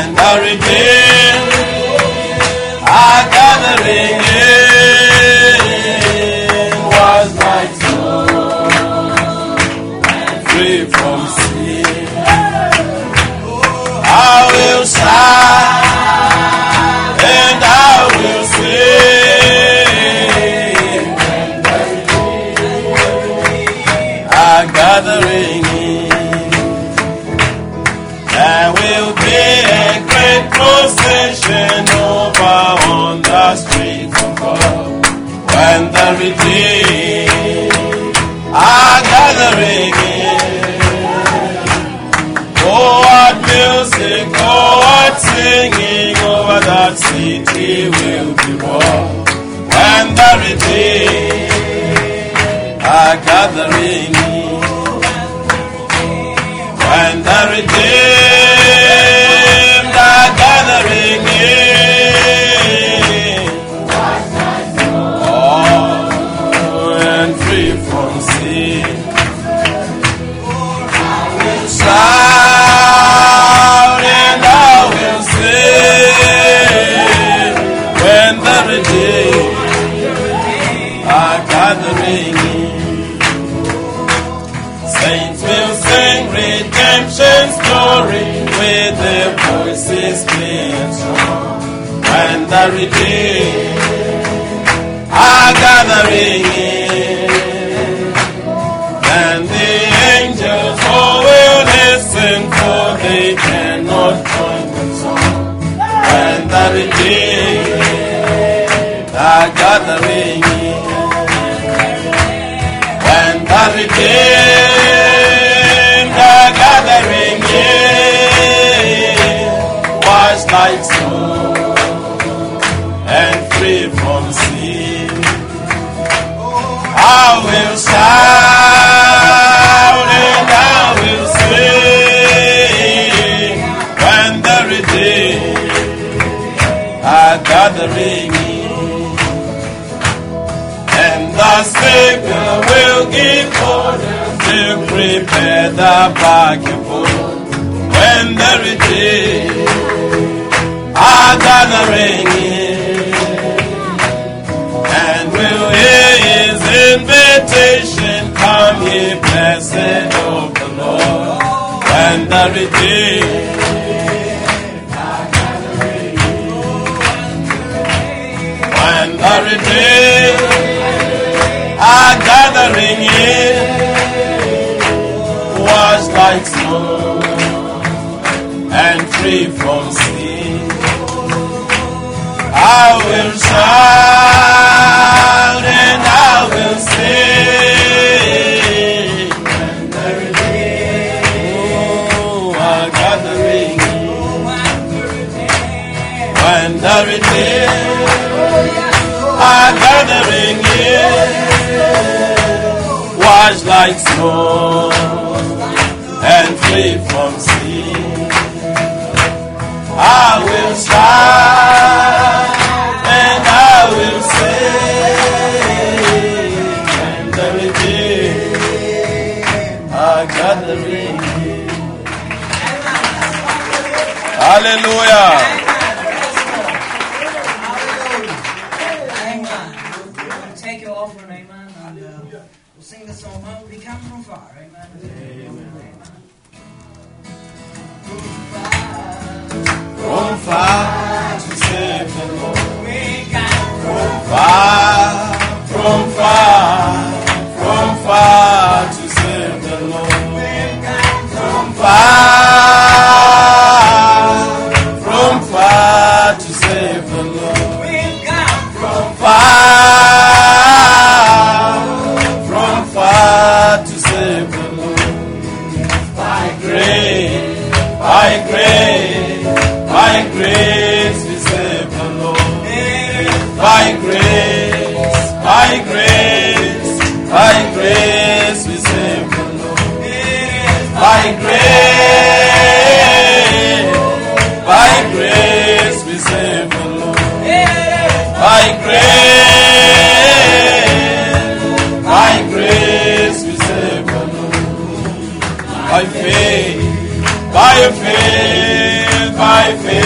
when the redeemed are gathering in, was like snow and free from sin. I will shout and I will sing when the redeemed are gathering in. There will be a great procession over on the streets of God when the redeemed are gathering in. Oh, what music, oh, what singing over that city will be born when the redeemed are gathering in. When the redeemed are gathering in, oh, and free from sin, I will shout and I will sing when the redeemed are gathering in. Saints will sing redemption story with their voices clear and strong when the redeemed are gathering in. And the angels all will listen, for they cannot join the song when the redeemed are gathering in. When the redeemed are gathering in, washed like snow and free from sin, I will shout and I will sing when the redeemed are gathering in. And the Savior will give order to prepare the banquet when the redeemed are gathering in. And will hear his invitation, come ye blessed of the Lord, when the redeemed are gathering in. When the redeemed are gathering in, washed like snow and free from sin, I will shout and I will sing when the redeemed are gathering in. When the redeemed are gathering in, washed like snow and free from sin, I will shout and I will sing when the redeemed are gathering. Hallelujah. Take your offering, amen, and we'll sing the song, We Come From Far, amen. From far to save the Lord. We come from far, from far to save the Lord. We come from far to save the Lord. We come from far to save the Lord. By grace, by grace we save the Lord. By grace we save the Lord. By grace we save the Lord. By grace we save the Lord. By faith, by faith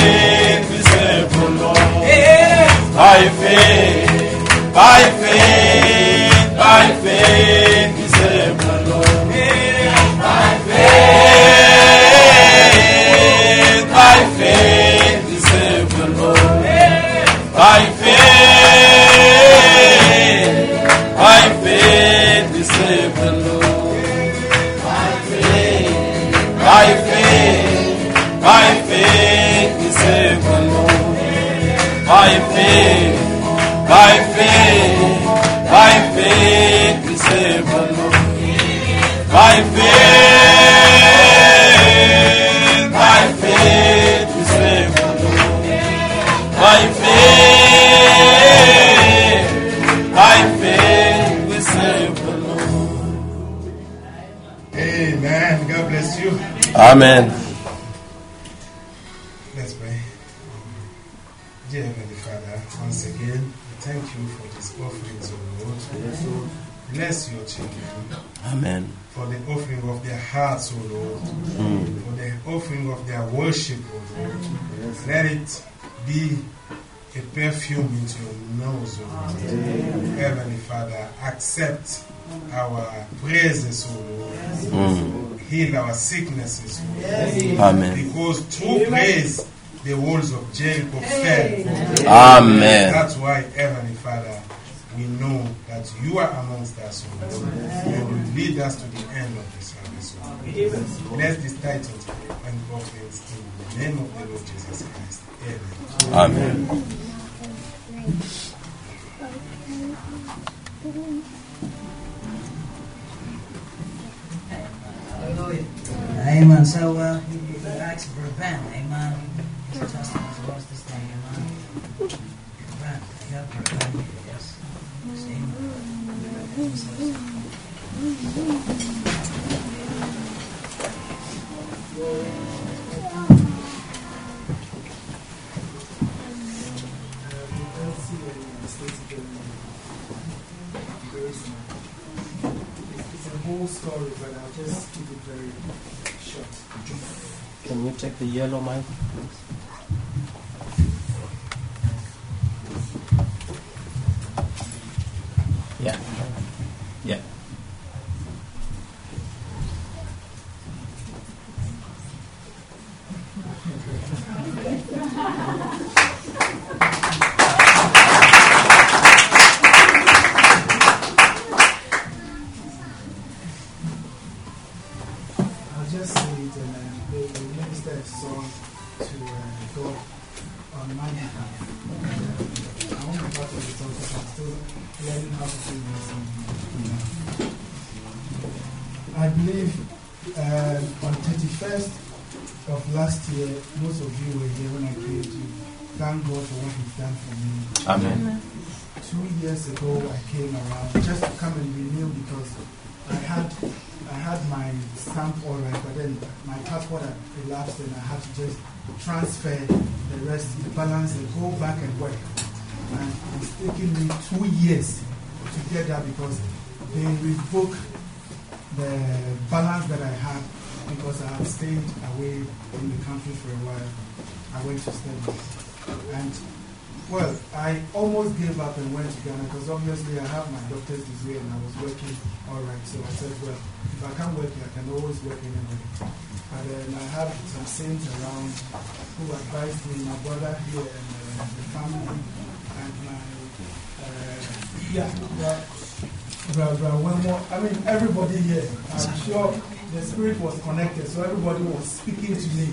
By faith, we serve the Lord. By faith, we serve the Lord. By faith, we serve the Lord. By faith, we serve the Lord. By faith, we serve the Lord. By faith, we serve the Lord. By faith, we serve the Lord. Amen. God bless you. Amen. Let's pray. Dear Heavenly Father, once again, we thank you for this offering to the Lord. Bless your children. Amen. For the offering of their hearts, O Lord. For the offering of their worship, O Lord. Let it be a perfume into your nose, O Lord. Heavenly Father, accept our praises, O Lord. Heal our sicknesses, O Lord. Amen. Because through praise, the walls of Jericho fell. Amen. That's why, Heavenly Father, we know that you are amongst us, O Lord. You will lead us to the end of the service, O Lord. Bless this titles and offerings in the name of the Lord Jesus Christ. Amen. Amen. Amen. So, you ask for a band. Amen. It's a testament to us this day. Amen. Band. Yeah, for a band. Yes. Amen. It's a whole story, but I'll just keep it very short. Can you take the yellow mic? Yeah. Yeah. I'll just say it, and they ministered a song to God on my behalf. I won't be part of the song because I'm still learning how to sing this song. I believe on 31st of last year, most of you were here when I came to thank God for what He's done for me. Amen. 2 years ago, I came around just to come and renew because I had my stamp all right, but then my passport had elapsed and I had to just transfer the rest, the balance, and go back and work. And it's taken me 2 years to get that because they revoked the balance that I had because I had stayed away in the country for a while. I went to study. And well, I almost gave up and went to Ghana because obviously I have my doctor's degree and I was working all right. So I said, well, if I can't work here, I can always work anywhere. And then I have some saints around who advised me, my brother here and the family and my, I mean, everybody here. I'm sure the spirit was connected, so everybody was speaking to me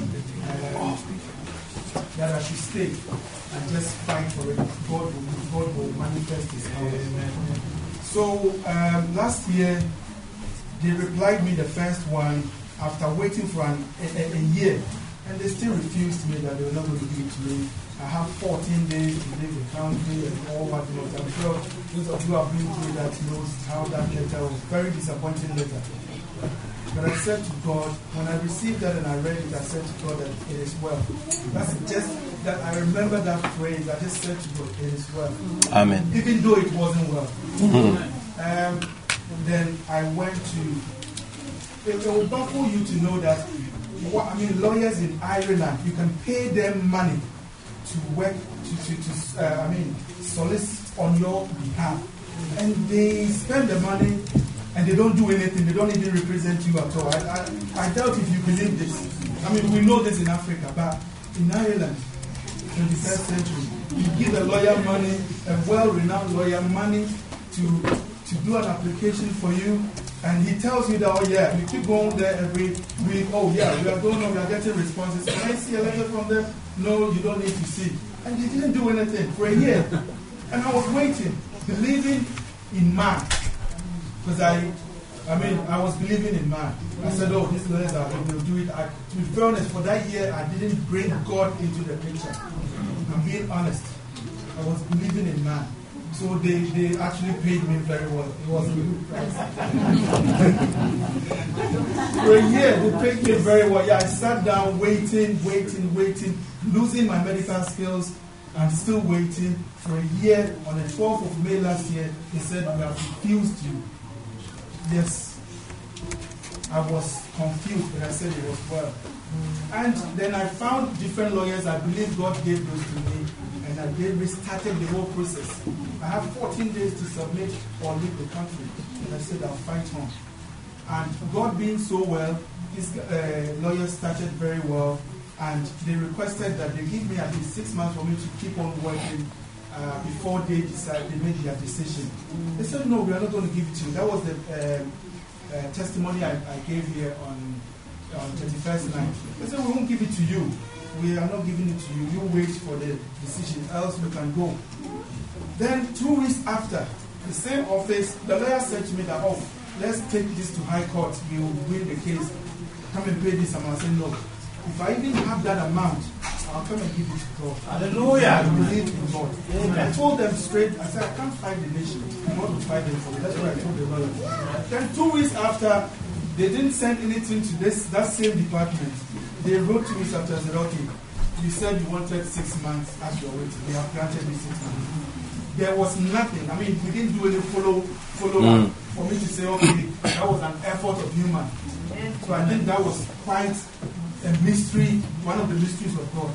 that I should stay and just fight for it. God will manifest His power. So last year, they replied me the first one after waiting for a year, and they still refused me that they were not going to give it to me. I have 14 days to leave the country and all what not. I'm sure those of you who have been through that knows how that letter was. Very disappointing letter. But I said to God, when I received that and I read it, I said to God that it is well. That's just that I remember that phrase. I just said to God, it is well. Amen. Even though it wasn't well. Then I went to. It will baffle you to know that. Lawyers in Ireland, you can pay them money to work solicit on your behalf. And they spend the money and they don't do anything. They don't even represent you at all. I doubt if you believe this. I mean, we know this in Africa, but in Ireland, 21st century, you give a lawyer money, a well-renowned lawyer money to do an application for you, and he tells you that, oh yeah, you keep going there every week, oh yeah, we are going on, we are getting responses. Can I see a letter from them? No, you don't need to see. And they didn't do anything for a year. And I was waiting, believing in man. Because I was believing in man. I said, oh, these lawyers are going to do it. To be honest, for that year, I didn't bring God into the picture. I'm being honest. I was believing in man. So they actually paid me very well. It was a good price. For a year, they paid me very well. Yeah, I sat down waiting, losing my medical skills, and still waiting. For a year, on the 12th of May last year, they said, we have refused you. Yes, I was confused, but I said it was well. And then I found different lawyers. I believe God gave those to me, and they restarted the whole process. I have 14 days to submit or leave the country, and I said I'll fight on. And God being so well, these lawyers started very well, and they requested that they give me at least 6 months for me to keep on working before they made their decision. They said, no, we are not going to give it to you. That was the testimony I gave here on 31st night. They said, we won't give it to you. We are not giving it to you. You wait for the decision, else we can go. Then 2 weeks after, the same office, the lawyer said to me that, oh, let's take this to high court. We will win the case. Come and pay this amount. I said, no. If I even have that amount, I'll come and give it to God. Hallelujah. I believe in God. Amen. I told them straight, I said, I can't fight the nation. I want to fight them for me. That's what I told the lawyer. Then 2 weeks after, they didn't send anything to that same department. They wrote to me after and said, okay, you said you wanted 6 months as your waiting. They have granted me 6 months. There was nothing. I mean, we didn't do any follow-up for me to say, okay, that was an effort of human. So I think that was quite a mystery, one of the mysteries of God.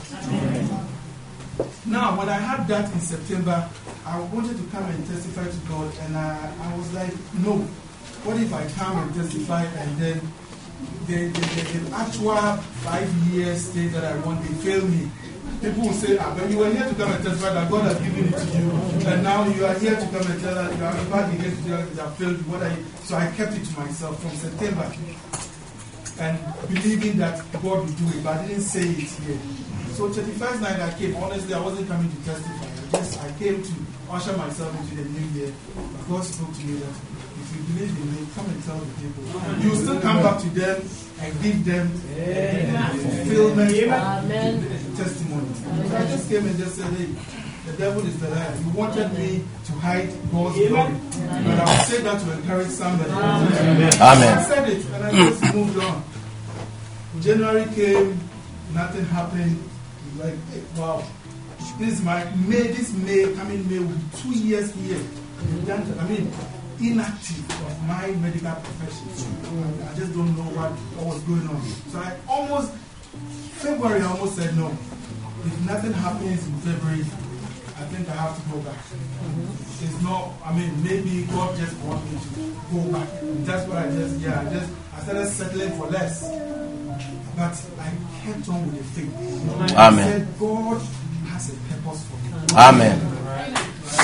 Now, when I had that in September, I wanted to come and testify to God, and I was like, no. What if I come and testify and then the actual 5 years stay that I want, they fail me? People will say, but you were here to come and testify that God has given it to you, and now you are here to come and tell that you are back against God that failed you. So I kept it to myself from September, and believing that God would do it, but I didn't say it here. So 31st night I came. Honestly, I wasn't coming to testify. I came to usher myself into the new year. But God spoke to me that if you believe in me, come and tell the people. You will still come back to them and give them fulfillment of testimony. So I just came and just said, hey, the devil is the liar. You wanted me to hide God's glory. But I'll say that to encourage somebody. Amen. I said it and I just moved on. January came, nothing happened. Like, hey, wow. This May coming May will be 2 years here. Inactive of my medical profession. I just don't know what was going on. So February I almost said no. If nothing happens in February, I think I have to go back. It's not, maybe God just wants me to go back. That's what I started settling for less. But I kept on with the faith. Amen. I said, God has a purpose for me. Amen. So,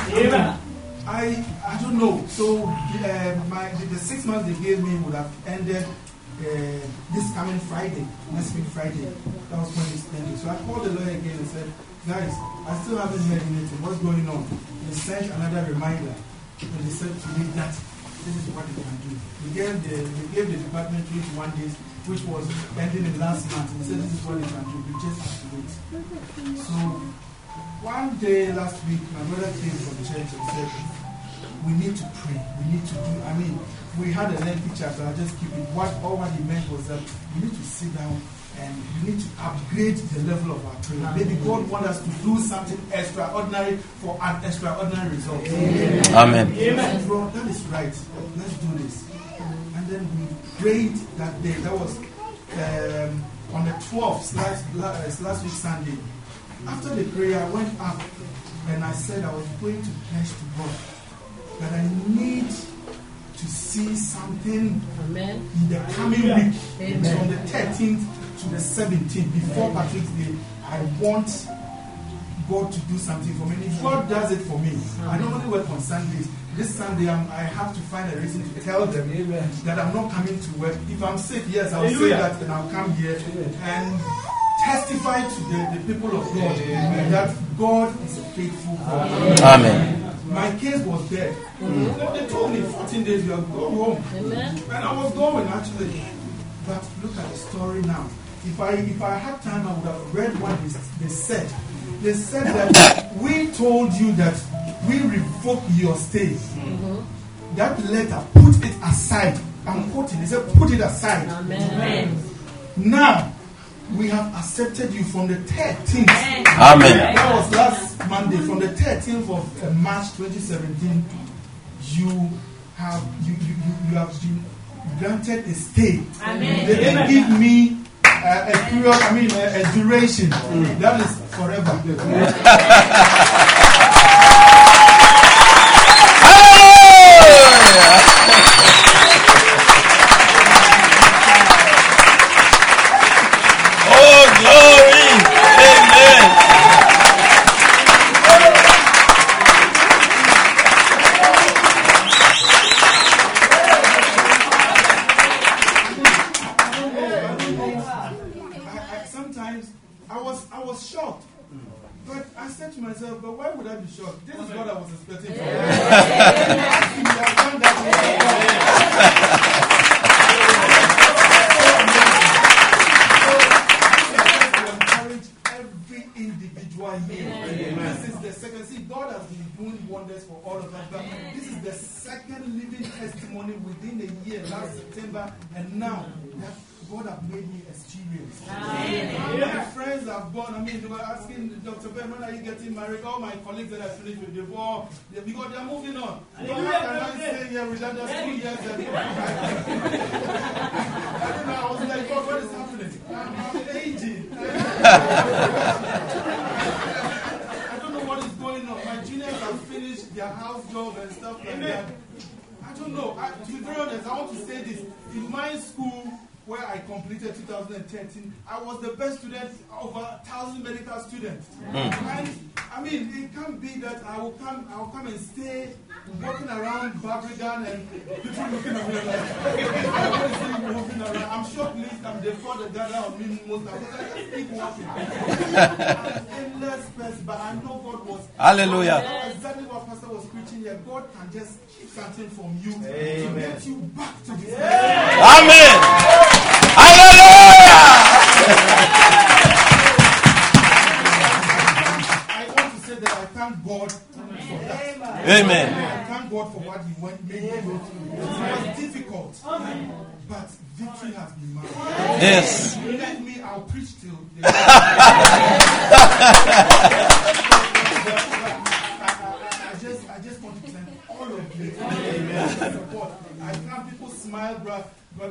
I don't know. So, the 6 months they gave me would have ended this coming Friday, next week Friday. That was when it's ended. So I called the lawyer again and said, guys, I still haven't heard anything. What's going on? They sent another reminder. And they said to me that this is what they can do. They gave the department 21 days, which was ending in last month. And they said this is what they can do. We just have to wait. So one day last week, my brother came from church and said, we need to pray. We need to do, we had a lengthy chapter. I'll just keep it. All what he meant was that we need to sit down and we need to upgrade the level of our prayer. Maybe God wants us to do something extraordinary for an extraordinary result. Amen. Amen. Bro, that is right. Let's do this. And then we prayed that day. That was on the 12th, last week Sunday. After the prayer, I went up and I said I was going to pledge to God that I need to see something in the coming week, from the 13th to the 17th, before Patrick's Day. I want God to do something for me. If God does it for me, I don't only work on Sundays. This Sunday, I have to find a reason to tell them that I'm not coming to work. If I'm sick, yes, I'll say that and I'll come here and testify to the people of God that God is a faithful God. Amen. My case was dead. They told me 14 days you are going home. And I was going actually. But look at the story now. If I had time, I would have read what they said. They said that we told you that we revoke your stay. That letter, put it aside. I'm quoting. They said, put it aside. Amen. Now, we have accepted you from the 13th. Amen. That was last Monday. From the 13th of March 2017, you have been granted a stay. Amen. They didn't give me a period, a duration. That is forever. Oh, glory. Amen. Sometimes I was shocked. But I said to myself, but why would I be shocked? This is what I was expecting from God. Encourage every individual here. This is the second. See, God has been doing wonders for all of us. But this is the second living testimony within a year, last September, and now that God has made me experience. My friends have gone. They were asking Dr. Ben, when are you getting married? All my colleagues that I finished with, because they are moving on. So how can I stay here with them? That's 2 years. I don't know. I was like, God, what is happening? I'm aging. I don't know what is going on. My juniors have finished their house job and stuff like that. I don't know. To be very honest, I want to say this. In my school, where I completed 2013, I was the best student over 1,000 medical students. And it can't be that I'll come and stay walking around Barbican and people looking at me like, walking around. I'm sure they thought the gather on me most of the time. I just keep walking. I'm endless person, but I know God was. Hallelujah. Exactly what Pastor was preaching here. God can just keep something from you to get you back to this. Amen. Hallelujah. I want to say that I thank God for that. Amen. I thank God for what He made me go through. It was difficult, but victory has been mine. Yes. Let me, I'll preach till the I just want to thank all of you for your support. I can't people smile, brother,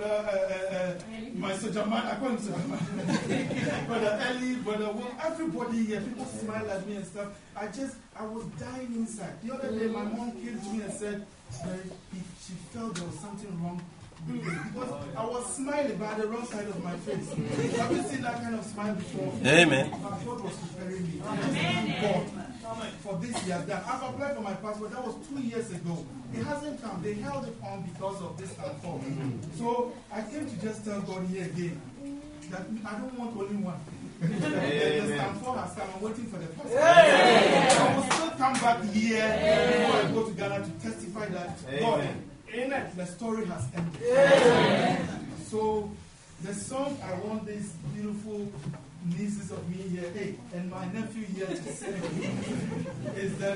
my soldier man, I call him soldier man. Brother Ellie, Brother Will, everybody here, people smile at me and stuff. I was dying inside. The other day, my mom came to me and said that she felt there was something wrong with me because I was smiling but at the wrong side of my face. Have you seen that kind of smile before? Amen. But God was preparing me. I just thank God for this He has done. I've applied for my passport. That was 2 years ago. It hasn't come. They held it on because of this and for. So I came to just tell God here again that I don't want only one. The stand for has come. I'm waiting for the passport. I will still come back here before I go to Ghana to testify that God, the story has ended. So the song I want these beautiful nieces of me here, and my nephew here to sing is that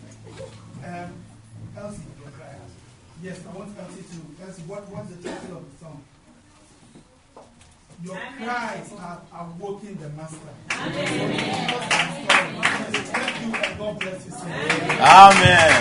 Elsie. Yes, I want Elsie to. Elsie, what's the title of the song? Your cries have awoken the master. Amen. Thank you and God bless you so much. Amen.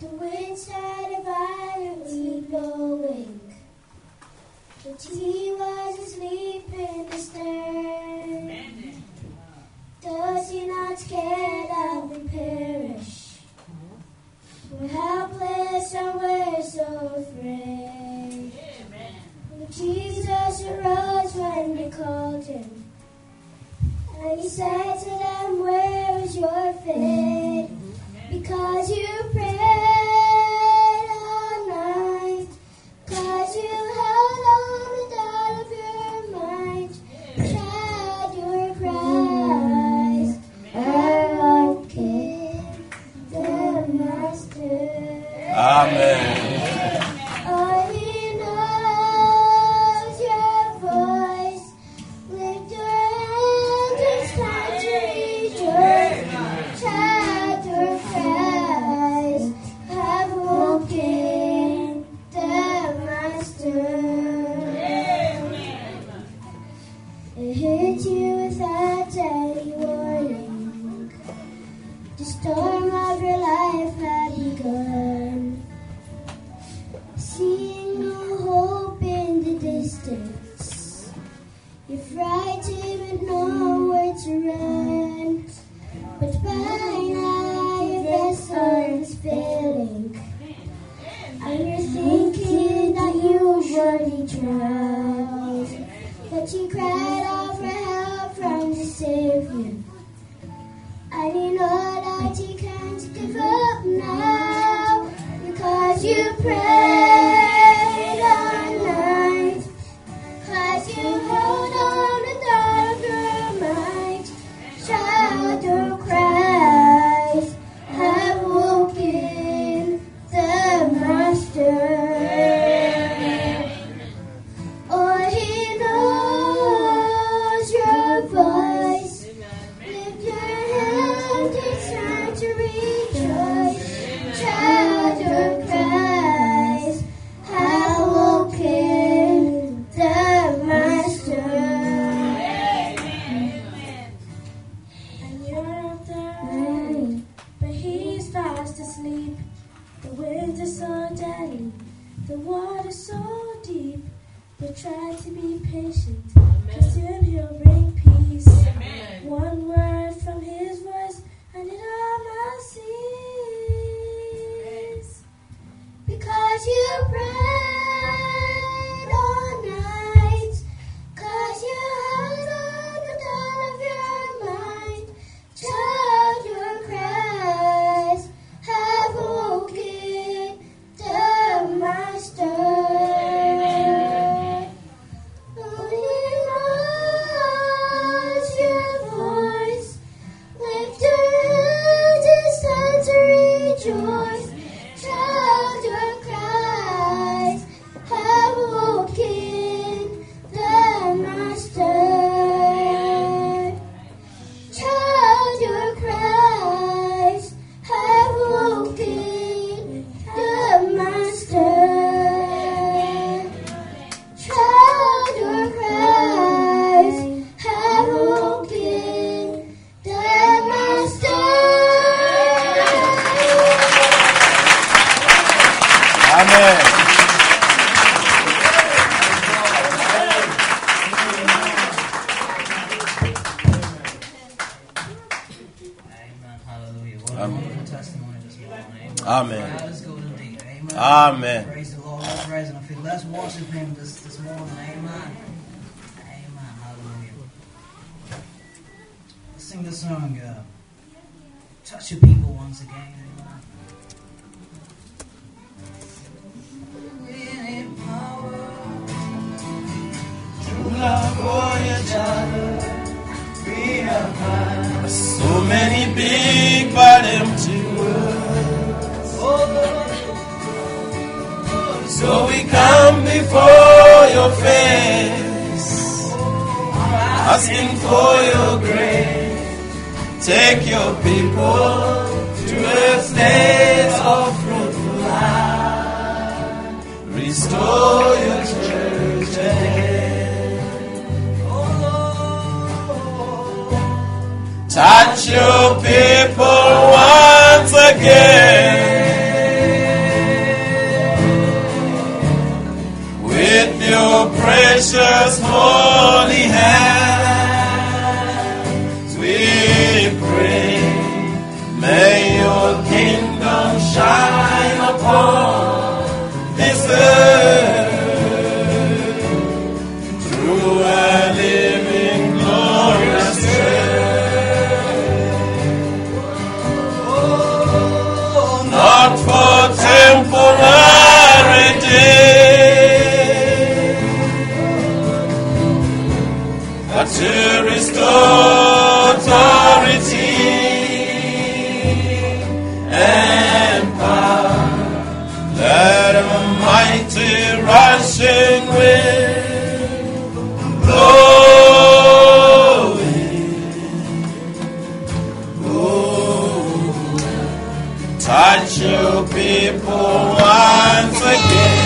The wind started violently blowing, but he was asleep in the stern. Does he not care that we perish? We're helpless and we're so afraid. But Jesus arose when they called him, and he said to them, where is your faith? Because you prayed all night, because you held on the doubt of your mind, tried your Christ, our King, the Master. Amen. Oh, he knows your voice. Lift your hands, it's time to rejoice. Child of Christ, have woken the Master. It hit you without any warning. The storm of your life had begun. Seeing no hope in the distance, you're frightened with nowhere to run. But by now your vessel is failing, and you're thinking that you surely drowned. But you cried out for help from the Savior, and you know that you can't give up now, because you prayed all night, because you held on the thought of your mind. Child of Christ, have woken the Master. Oh, he knows your voice. Lift your hands, it's time to rejoice. Child of Christ, have woken the Master. And you're up there, but he's fast asleep. The winds are so deadly, the water's so deep. But try to be patient, cause soon he'll bring peace. One word from his voice, and it all must cease. Because you prayed all night, cause you held on the thought of your mind. Child, your Christ, have woken the Master. Oh, he knows your voice. Lift your hands, it's time to rejoice. Child of Christ, have woken the Master. Child of Christ, have woken the Master. Child of Christ, have woken the Master. Amen. Amen. Hallelujah. What a Amen. wonderful testimony this morning. Amen. God is good indeed. Amen. Amen. Praise the Lord. Let's raise and feel. Let's worship Him this morning. Amen. Amen. Hallelujah. Let's sing the song. Touch your people once again. Amen. We need power. Love for each other. We have had so many big but empty words. So we come before your face, asking for your grace. Take your people to a place of fruitful life. Restore your church again. Touch your people once again. your precious holy hands we pray. May your kingdom shine upon this earth through a living, glorious church. Not for temporary days, but to restore authority and power. Let a mighty rushing wind blow in. Touch your people once again.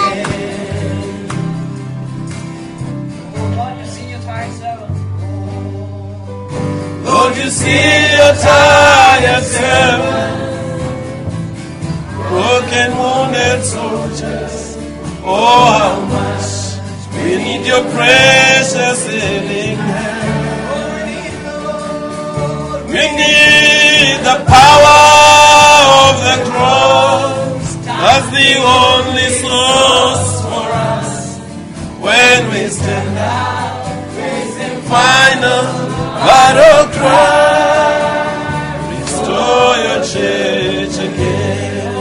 Lord, you see your tired servant, broken, wounded soldiers. Oh, how much we need your precious healing hand. We need the power of the cross as the only source for us. When we stand up, facing final battle cry, restore your church again.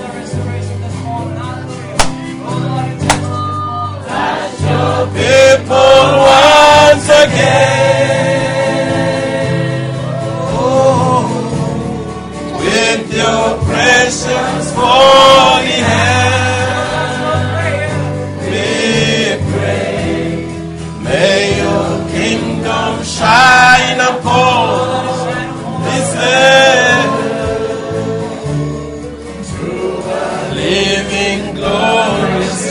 Touch your people once again. Oh, with your precious holy hand, we pray. May your kingdom shine upon this earth through a living, glorious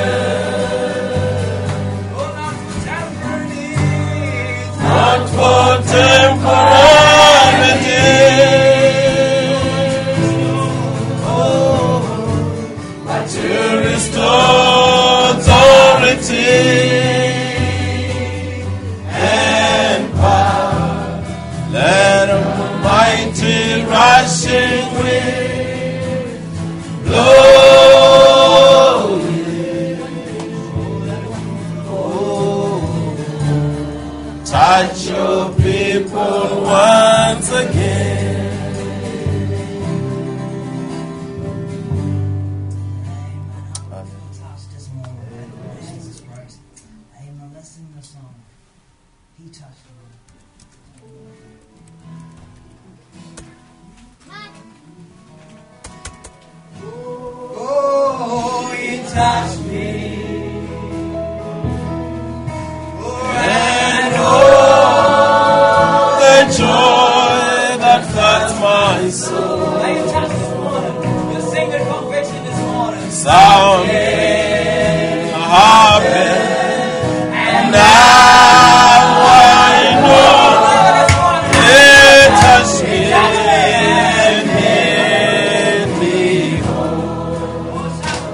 church. Not for temporary days, but to restore authority and power. Let a mighty rushing wind blow in. Touch your people once again. Touch this morning, Lord Jesus Christ. Amen. Let's sing the song. He touched me. Oh, he touched me. And oh, the joy that floods my soul. Something happened, and now I know it touched me and made me whole.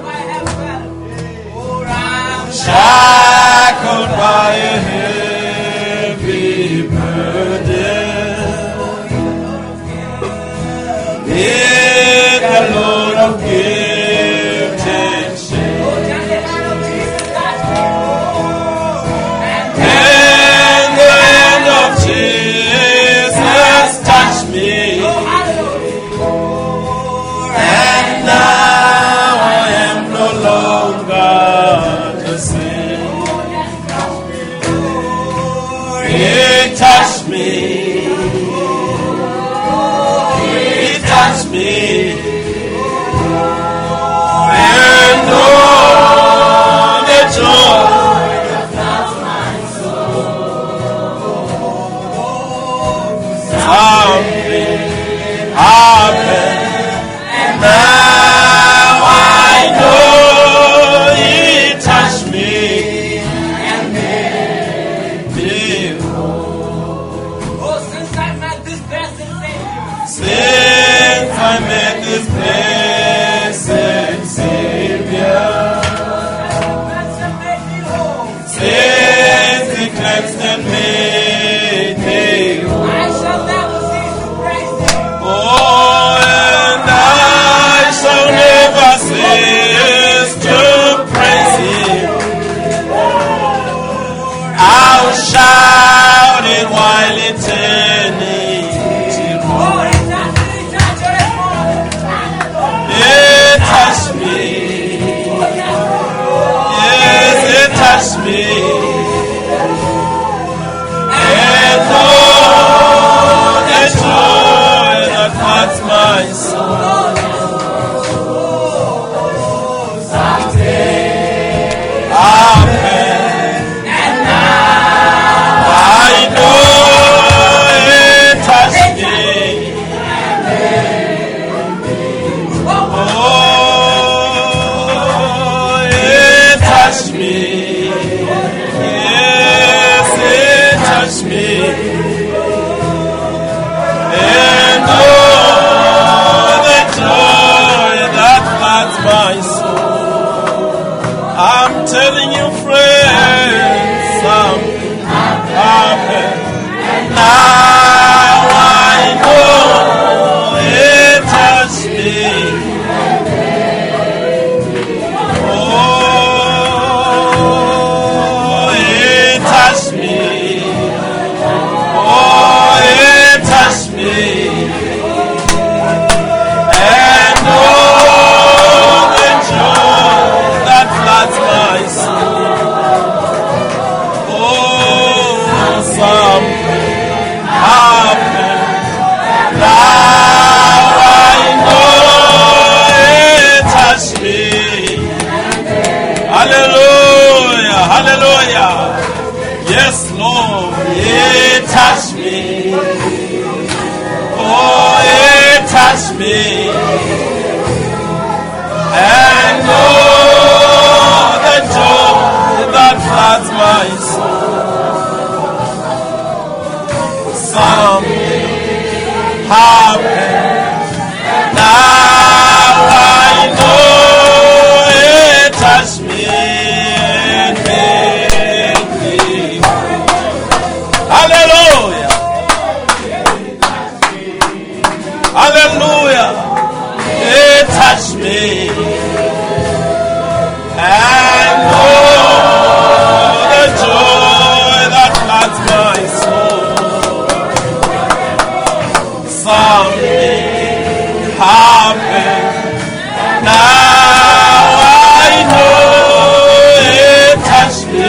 Shackled by a heavy burden, with a load of guilt and shame, and the hand of Jesus touched me, and now I am no longer the same. He touched me. He touched me. And oh, the joy that floods my soul. Something happened, and now I know he touched me and made me whole. me. And oh, the joy that floods my soul. Telling you, friends, something happened. Now I know it touched me. Oh, it touched me. Oh, it touched me. And oh, the joy that floods my soul. Oh, something happened. Now I know it touched me. Hallelujah, hallelujah. Yes, Lord, it touched me. Oh, it touched me. And oh, the joy that floods my soul. Something happened. Now I know it touched me. Hallelujah. Hallelujah. It touched me. And oh, the joy that floods my soul. Something happened. Now I know it touched me.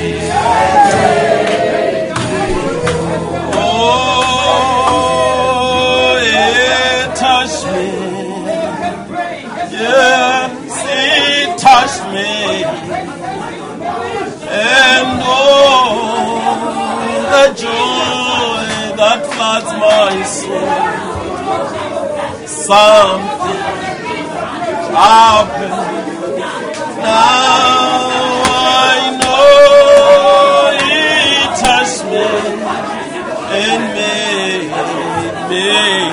Oh, it touched me. Yes, it touched me. And oh, the joy that floods my soul. Something happened. Now I know it touched me and made me.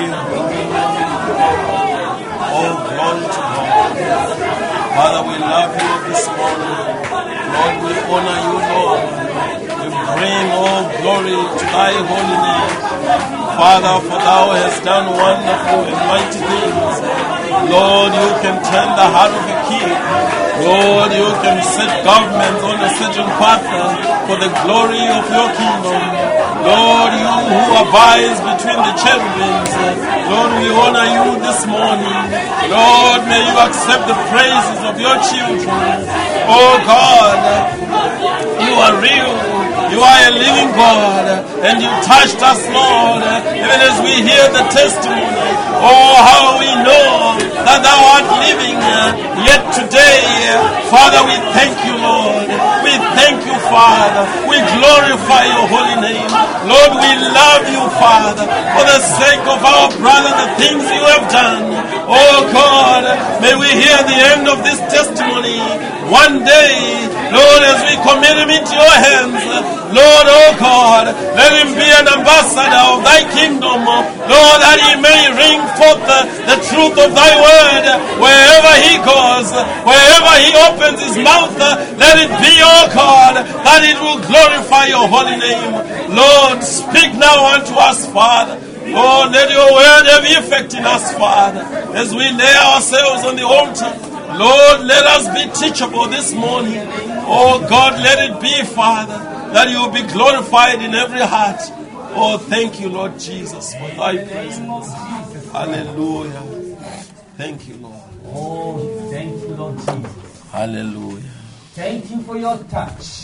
Oh, glory to God. Father, we love you this morning. Lord, we honor you, Lord. We bring all glory to thy holy name. Father, for thou hast done wonderful and mighty things. Lord, you can turn the heart of a king. Lord, you can set governments on a certain path for the glory of your kingdom. Lord, you who abides between the cherubims. Lord, we honor you this morning. Lord, may you accept the praises of your children. Oh God, you are real. You are a living God, and you touched us, Lord, even as we hear the testimony. Oh, how we know that thou art living yet today. Father, we thank you, Lord. We thank you, Father. We glorify your holy name. Lord, we love you, Father, for the sake of our brother, the things you have done. Oh, God, may we hear the end of this testimony one day. Lord, as we commit him into your hands, Lord, oh God, let him be an ambassador of thy kingdom. Lord, that he may ring forth the truth of thy word wherever he goes, wherever he opens his mouth. Let it be, oh God, that it will glorify your holy name. Lord, speak now unto us, Father. Lord, let your word have effect in us, Father, as we lay ourselves on the altar. Lord, let us be teachable this morning. Oh God, let it be, Father, that you will be glorified in every heart. Oh, thank you, Lord Jesus, for thy presence. Hallelujah. Thank you, Lord. Oh, thank you, Lord Jesus. Hallelujah. Thank you for your touch.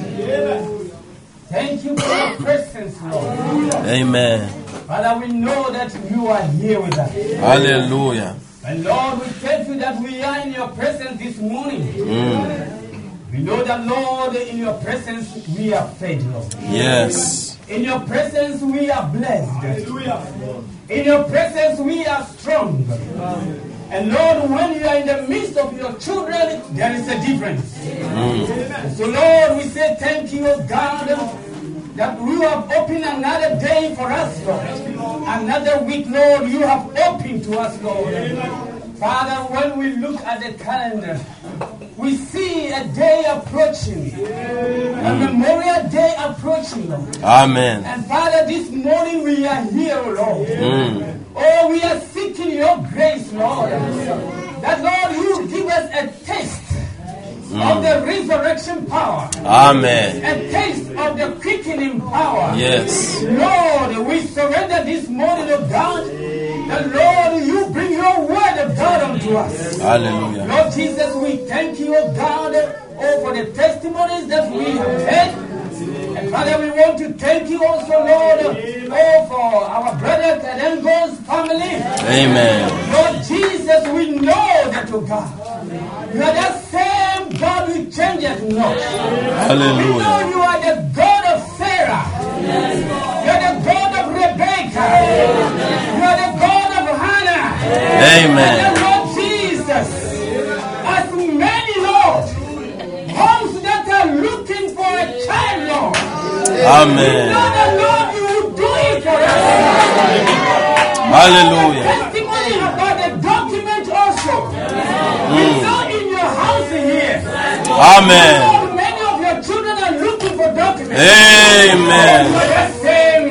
Thank you for your presence, Lord. Amen. Father, we know that you are here with us. Hallelujah. And Lord, we thank you that we are in your presence this morning. We know that, Lord, in your presence we are fed, Lord. Yes. In your presence we are blessed. In your presence we are strong. And Lord, when you are in the midst of your children, there is a difference. So Lord, we say thank you, God, that you have opened another day for us, Lord. Another week, Lord, you have opened to us, Lord. Father, when we look at the calendar, we see a day approaching, a memorial day approaching, Lord. Amen. And Father, this morning we are here, Lord. Oh, we are seeking your grace, Lord. That, Lord, you give us a taste of the resurrection power. Amen. A taste of the quickening power. Yes. Lord, we surrender this morning, oh God. That, Lord, you bring your word of God unto us. Hallelujah. Lord Jesus, we thank you, oh God, for the testimonies that we have heard. And Father, we want to thank you also, Lord, for our brother Kadengo's family. Amen. Lord Jesus, we know that, oh God, you are the same God who changes not. Hallelujah. We know you are the God of Sarah. You are the God of Rebecca. You are the God of Hannah. Amen. And Lord Jesus, as many, Lord, homes that are looking for a child, Lord. Amen. We know that, Lord, you will do it for us. Hallelujah. Testimony about the document also. We know in your house here. Amen. Lord, many of your children are looking for documents. Amen. You are the same.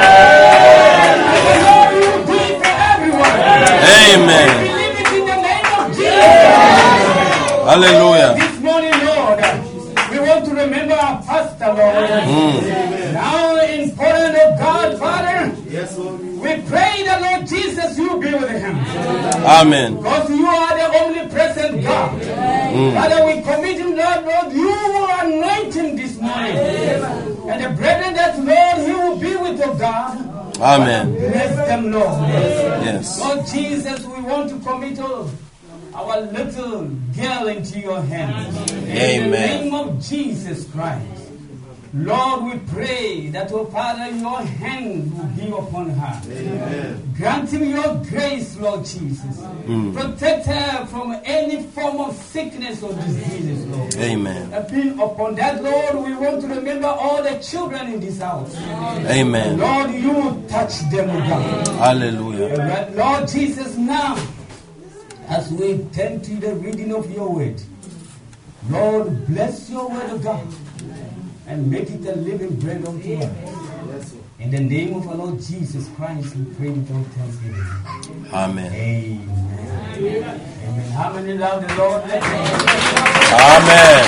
And the Lord, you will do it for everyone. Amen. We believe it in the name of Jesus. Hallelujah. This morning, Lord, we want to remember our pastor, Lord. Now in Poland, oh God, Father, we pray that, Lord Jesus, you be with him. Amen. Because you are the omnipresent God. Father, we commit him, Lord, you will anoint him this morning. And the brethren that, Lord, he will be with your God. Amen. Bless them, Lord. Yes. Lord Jesus, we want to commit our little girl into your hands. In the Amen. name of Jesus Christ. Lord, we pray that, oh Father, your hand will be upon her. Amen. Grant him your grace, Lord Jesus. Protect her from any form of sickness or diseases, Lord. Amen. And being upon that, Lord, we want to remember all the children in this house. Amen. Lord, you will touch them, oh God. Hallelujah. Lord Jesus, now, as we turn to the reading of your word, Lord, bless your word, oh God, and make it a living bread unto us. In the name of our Lord Jesus Christ, we pray with all thanksgiving. Amen. Amen. Amen. How many love the Lord? Let me Amen.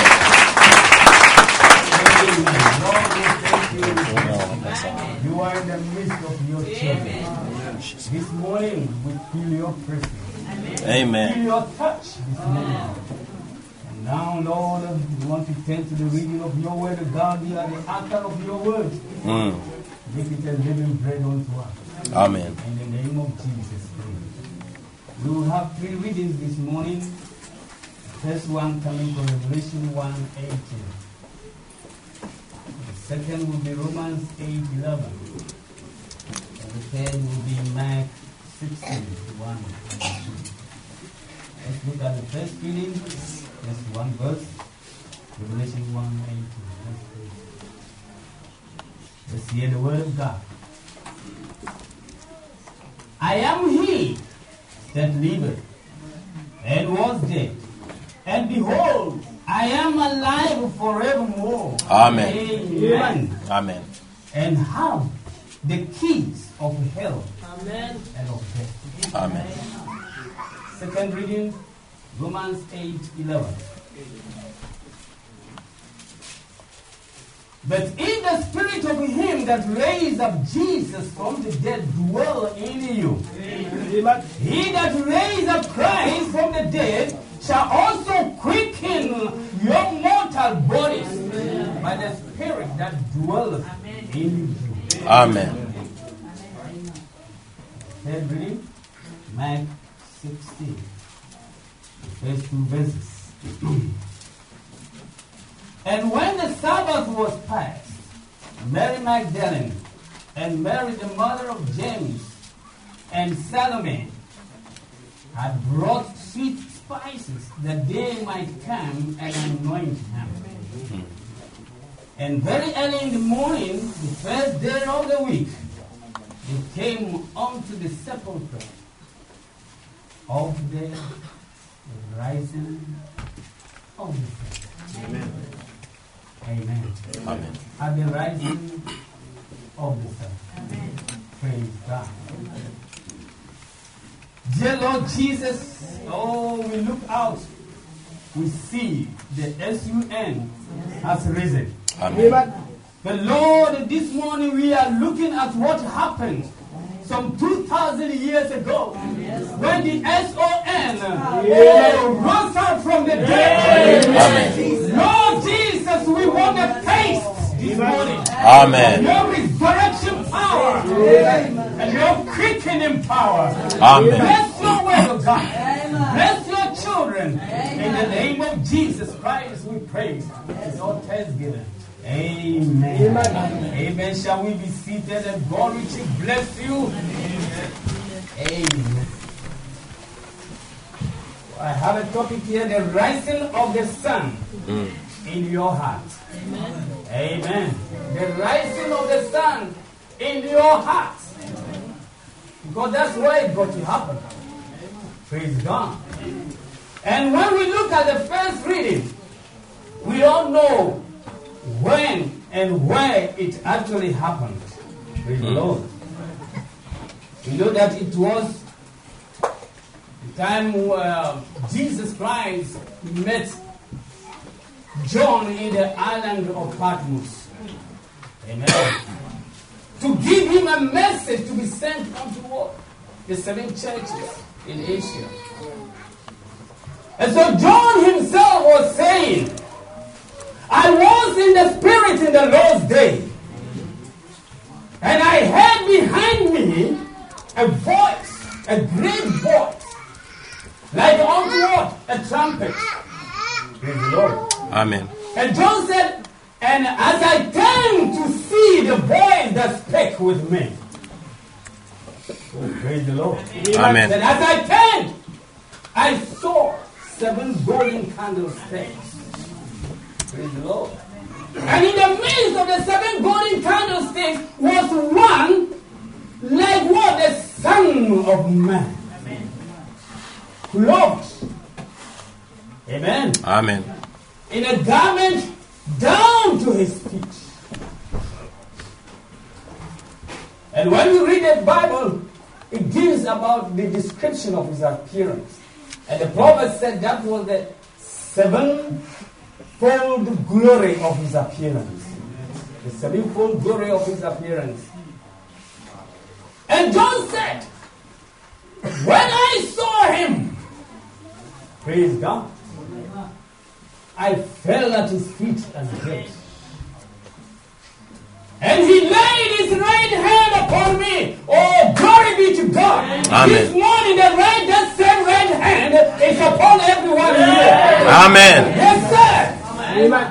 Lord, we thank you. You are in the midst of your children. This morning, we feel your presence. Amen. Feel your touch this morning. And now, Lord, we want to turn to the reading of your word. God, you are the author of your word. Make it a living bread unto us. Amen. In the name of Jesus. We will have 3 readings this morning. The first one coming from Revelation 1:18. The second will be Romans 8:11. And the third will be Mark 16:1. Let's look at the first reading. Just one verse. Revelation 1:18. Let's hear the word of God. I am he that liveth and was dead, and behold, I am alive forevermore. Amen. Amen. Amen. And have the keys of hell and of death. Amen. Second reading, Romans 8:11. But if the spirit of him that raised up Jesus from the dead dwell in you, he that raised up Christ from the dead shall also quicken your mortal mortal bodies by the Spirit that dwelleth in you. Amen. Third reading, Mark 16, the first 2 verses. And when the Sabbath was past, Mary Magdalene and Mary the mother of James and Salome had brought sweet spices that they might come and anoint him. And very early in the morning, the first day of the week, they came unto the sepulchre of the rising of the sun. Amen. Amen. Amen. At the rising of the sun. Amen. Praise God. Dear Lord Jesus, oh, we look out. We see the SUN has risen. Amen. But Lord, this morning we are looking at what happened some 2,000 years ago when the SON rose out from the dead. Amen. Lord Jesus, we want to taste this morning Amen. your resurrection power and your quickening power. Amen. Bless your word, of God. Bless your children. In the name of Jesus Christ, we pray. It's all thanksgiving. Amen. Amen. Shall we be seated and God richly bless you? Amen. I have a topic here, the rising of the sun in your heart. Amen. The rising of the sun in your heart. Because that's where it got to happen. Praise God. And when we look at the first reading, we all know when and where it actually happened. Praise the Lord. We know that it was the time where Jesus Christ met John in the island of Patmos. Amen. To give him a message to be sent unto what? The 7 churches in Asia. And so John himself was saying, I was in the Spirit in the Lord's day, and I heard behind me a voice, a great voice, like unto what? A trumpet. Praise the Lord. Amen. And John said, and as I turned to see the voice that spake with me. Oh, praise the Lord. Amen. And as I turned, I saw 7 golden candlesticks. Praise the Lord. And in the midst of the 7 golden candlesticks was one like what? The Son of Man. Clothed. Amen. Amen. In a garment down to his feet. And when you read the Bible, it gives about the description of his appearance. And the prophet said that was the 7-fold glory of his appearance. The 7-fold glory of his appearance. And John said, when I saw him, praise God, I fell at his feet as dead. And he laid his right hand upon me. Oh, glory be to God. Amen. This morning, that same right hand is upon everyone here. Amen. Yes, sir. Amen.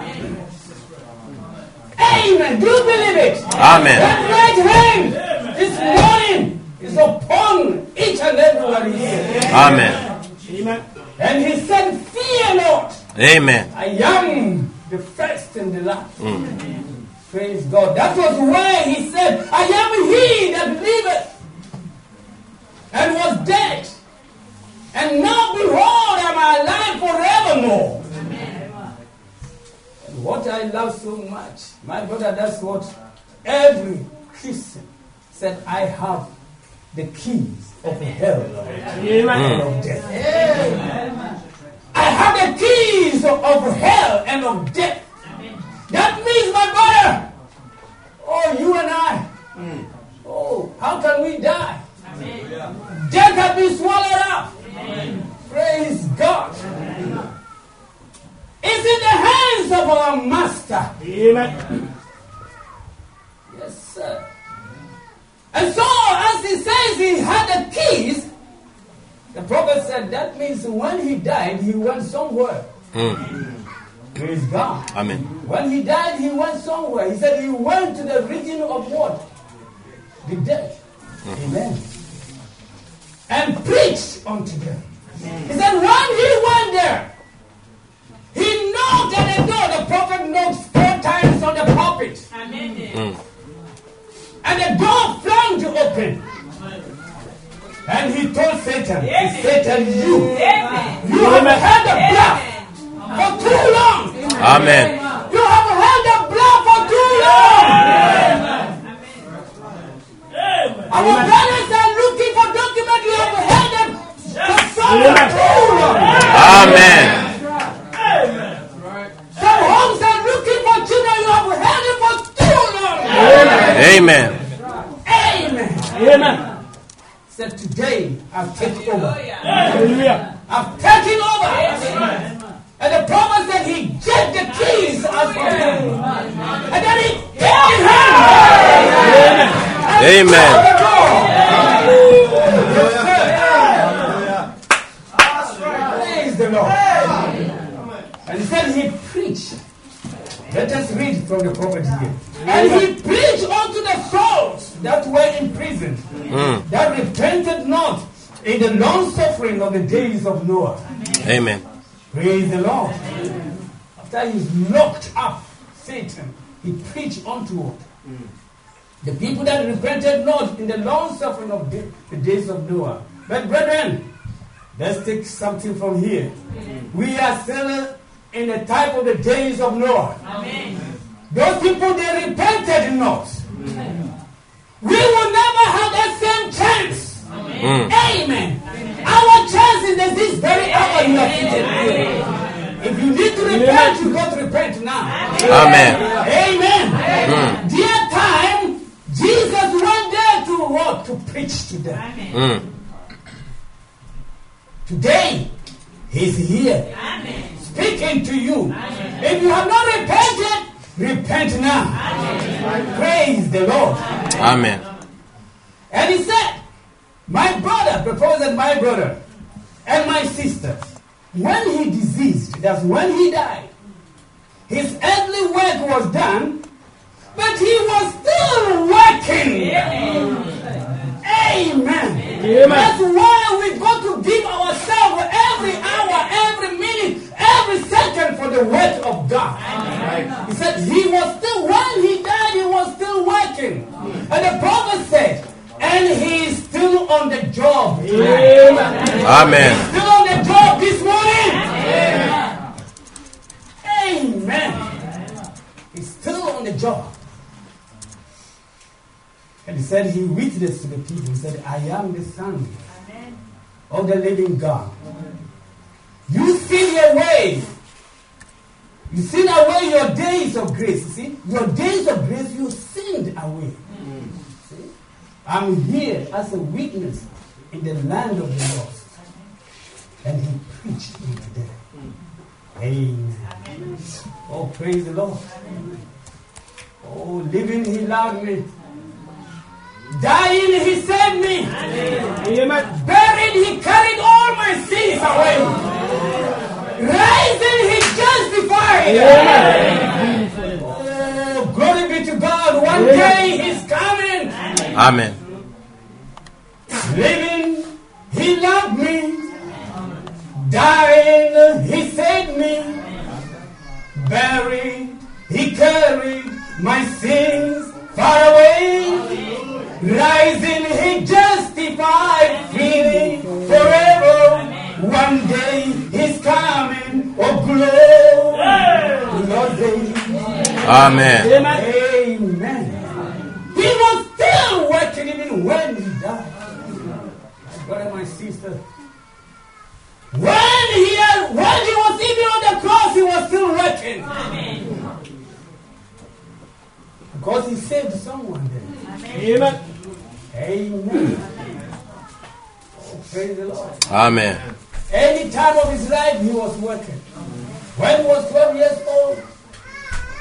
Amen. Do you believe it? Amen. That right hand this morning is upon each and everyone here. Amen. And he said, fear not. Amen. I am the first and the last. Praise God. That was where he said, I am he that liveth and was dead. And now behold, am I alive forevermore. And what I love so much, my brother, that's what every Christian said, I have the keys of hell and of death. Amen. I have the keys of hell and of death. That means, my brother, oh, you and I, oh, how can we die? Death has been swallowed up. Praise God. It's in the hands of our master. Amen. Yes, sir. And so, as he says he had the keys, the prophet said that means when he died, he went somewhere. Praise God. Amen. When he died, he went somewhere. He said he went to the region of what? The dead. Amen. And preached unto them. He said when he went there, he knocked at the door. The prophet knocked 4 times on the pulpit. Amen. And the door flung to open. And he told Satan, Satan, you have held the blood for too long. Amen. You have held the blood for too long. Our brothers are looking for documents. You have held them for so too long. Amen. Some homes are looking for children. You have held it for too long. Amen. Amen. Said today I've taken over. Hallelujah. I've taken over. And the prophet said he gave the keys out from him. And then he gave him. Amen. Praise the Lord. And he said he preached. Let us read from the prophet here. And he preached unto the souls that were in prison, that repented not in the long suffering of the days of Noah. Amen. Praise the Lord. After he's locked up Satan, he preached unto the people that repented not in the long suffering of the days of Noah. But brethren, let's take something from here. We are still in the type of the days of Noah. Amen. Those people, they repented not. We will never have that same chance. Amen. Our chance is that this very hour you are seated here. If you need to repent, you got to repent now. Amen. Amen. Dear time, Jesus went there to what? To preach to them. Today, he's here. Speaking to you. If you have not repented, repent now. Praise the Lord. Amen. And he said, my brother, proposed my brother, and my sister, when he diseased, that's when he died, his earthly work was done, but he was still working. Amen. That's why we've got to give ourselves every hour, every minute, every second for the work of God. He said he was still, when he died, he was still working. And the prophet said, and he is still on the job. Amen. He's still on the job this morning. Amen. He's still on the job. And he said he witnessed to the people. He said, I am the Son of the living God. You sin away. You sin away your days of grace. You see? Your days of grace, you sinned away. See? I'm here as a witness in the land of the lost. And he preached into them. Amen. Oh, praise the Lord. Oh, living, he loved me. Dying, he saved me. Amen. Buried, he carried all my sins away. Rising, he justified. Amen. Oh, glory be to God. One day he's coming. Amen. Living, he loved me. Dying, he saved me. Buried, he carried my sins far away. Rising, he justified, freely forever. One day he's coming, oh glory, Lord day. Amen. Amen. He was still working even when he died. My brother, my sister. When he was even on the cross, he was still working. Amen. Because he saved someone there. Amen. Amen. Oh, praise the Lord. Amen. Any time of his life, he was working. When he was 12 years old,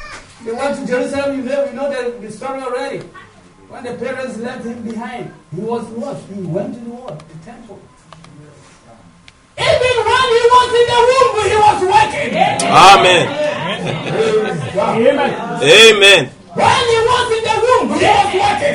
They went to Jerusalem, you know the story already. When the parents left him behind, he was what? He went to the what? The temple. Even when he was in the womb, he was working. Amen. Amen. Amen. When he was in the womb, he was working.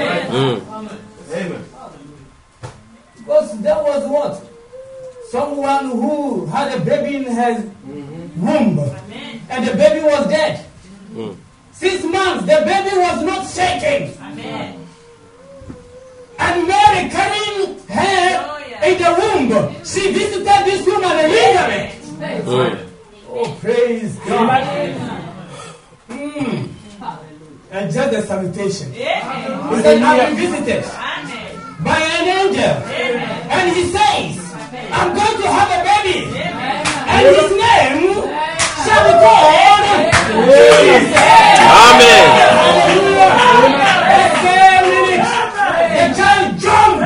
Amen. Because there was what? Someone who had a baby in his womb, and the baby was dead. 6 months, the baby was not shaking. And Mary carrying her in the womb, she visited this woman Elizabeth. Oh, praise God. And just a salutation. He said, I've been visited by an angel. And he says, I'm going to have a baby. And his name shall be called Jesus. Amen. The child jumped.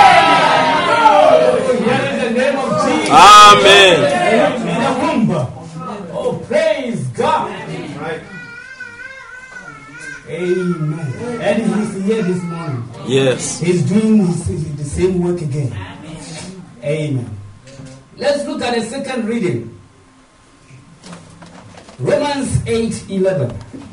Here is the name of Jesus. Amen. In the womb. Oh, praise God. Amen. And he's here this morning. Yes. He's doing the same work again. Amen. Let's look at the second reading. Romans 8:11.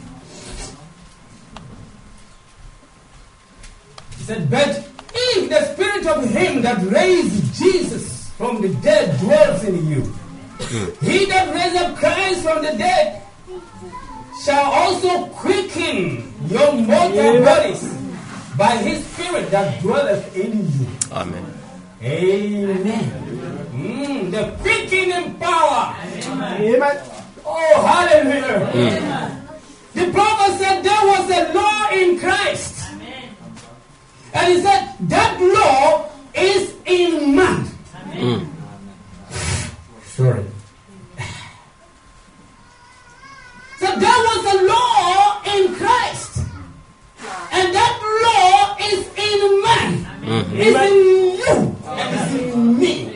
He said, but if the spirit of him that raised Jesus from the dead dwells in you, he that raised up Christ from the dead shall also quicken your mortal bodies by his spirit that dwelleth in you. Amen. Amen. The quickening power. Amen. Oh, hallelujah. The prophet said there was a law in Christ. And he said that law is in man. Sorry. So there was a law in Christ. And that law is in man. It's in you. And it's in me.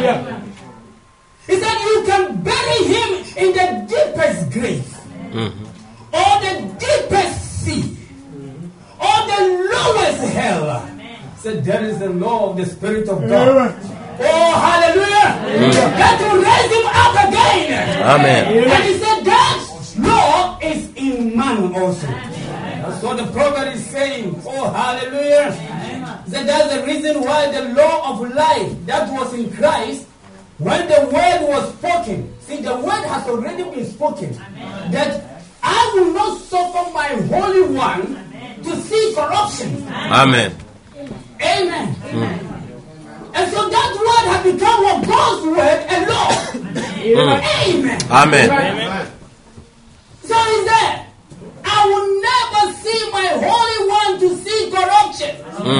He said you can bury him in the deepest grave. Or the deepest sea. Or the lowest hell. So there is the law of the Spirit of God. Oh, hallelujah. That will raise him up again. Amen. And he said that law is in man also. That's what the prophet is saying. Oh, hallelujah. He said that's the reason why the law of life that was in Christ, when the word was spoken, see, the word has already been spoken. That I will not suffer my Holy One to see corruption. Amen. Amen. And so that word has become what God's word and law. Amen. Amen. So is that I will never see my Holy One to see corruption.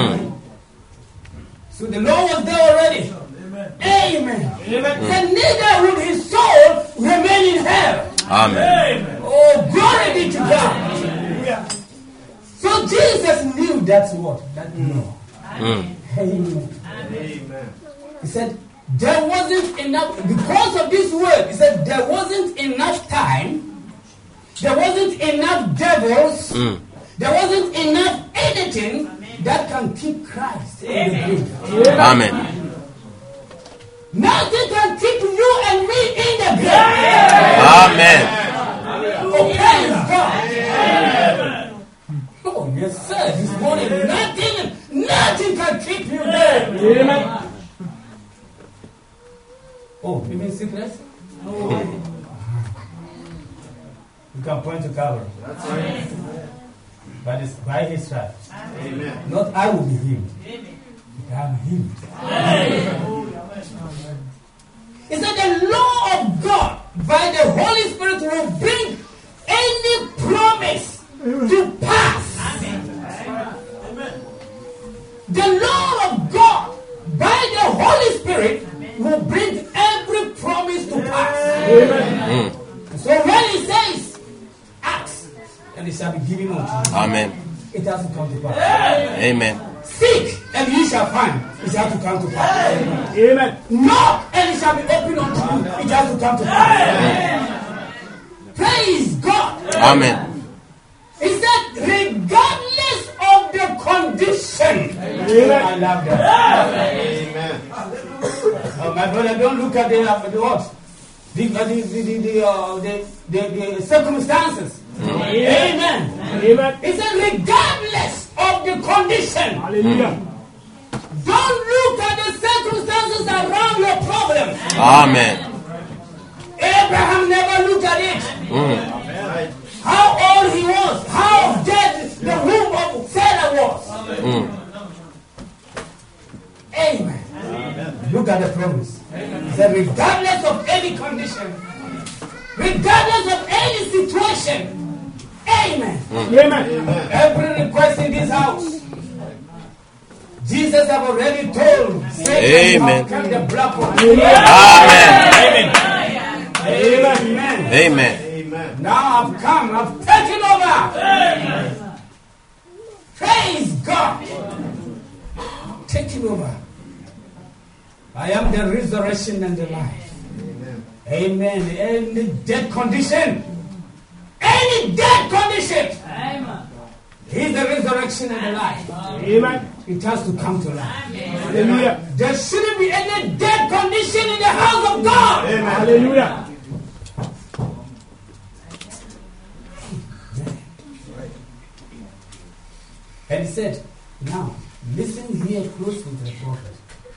So the law was there already. Amen. And neither will his soul remain in hell. Amen. Oh, glory be to God. So Jesus knew that's what? That law. Amen. He said, there wasn't enough, because of this word, he said, there wasn't enough time, there wasn't enough devils, there wasn't enough anything that can keep Christ in the grave. Amen. Nothing can keep you and me in the grave. Amen. Oh, praise God. Oh, yes, sir. This morning, nothing can keep you there. Amen. Oh, you mean sickness? Oh. You can point to Calvary. That's right. But it's by his stripes. Amen. Not I will be healed. I am healed. He said the law of God by the Holy Spirit will bring any promise to pass. The law of God by the Holy Spirit will bring every promise to pass. Amen. So when he says, ask, and it shall be given unto you. Amen. It has to come to pass. Amen. Seek, and you shall find. It has to come to pass. Amen. Knock, and it shall be opened unto you. It has to come to pass. Amen. Praise God. Amen. condition. I love that. Amen. My brother, don't look at the what? The circumstances. Amen. Amen. It says regardless of the condition. Hallelujah. Don't look at the circumstances around your problem. Amen. Abraham never looked at it. How old he was, how dead the womb of Sarah was. Amen. Look at the promise. He said, regardless of any condition, regardless of any situation. Amen. Amen. Every request in this house, Jesus have already told Satan how come the black one. Amen. Amen. Amen. Now I've come, I've taken over. Amen. Praise God. Taking over. I am the resurrection and the life. Amen. Any dead condition. Any dead condition. Amen. He's the resurrection and the life. Amen. It has to come to life. Hallelujah. There shouldn't be any dead condition in the house of God. Amen. Hallelujah. And he said, now, listen here close to the prophet.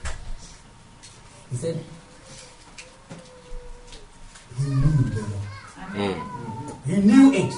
He said, he knew the law. He knew it.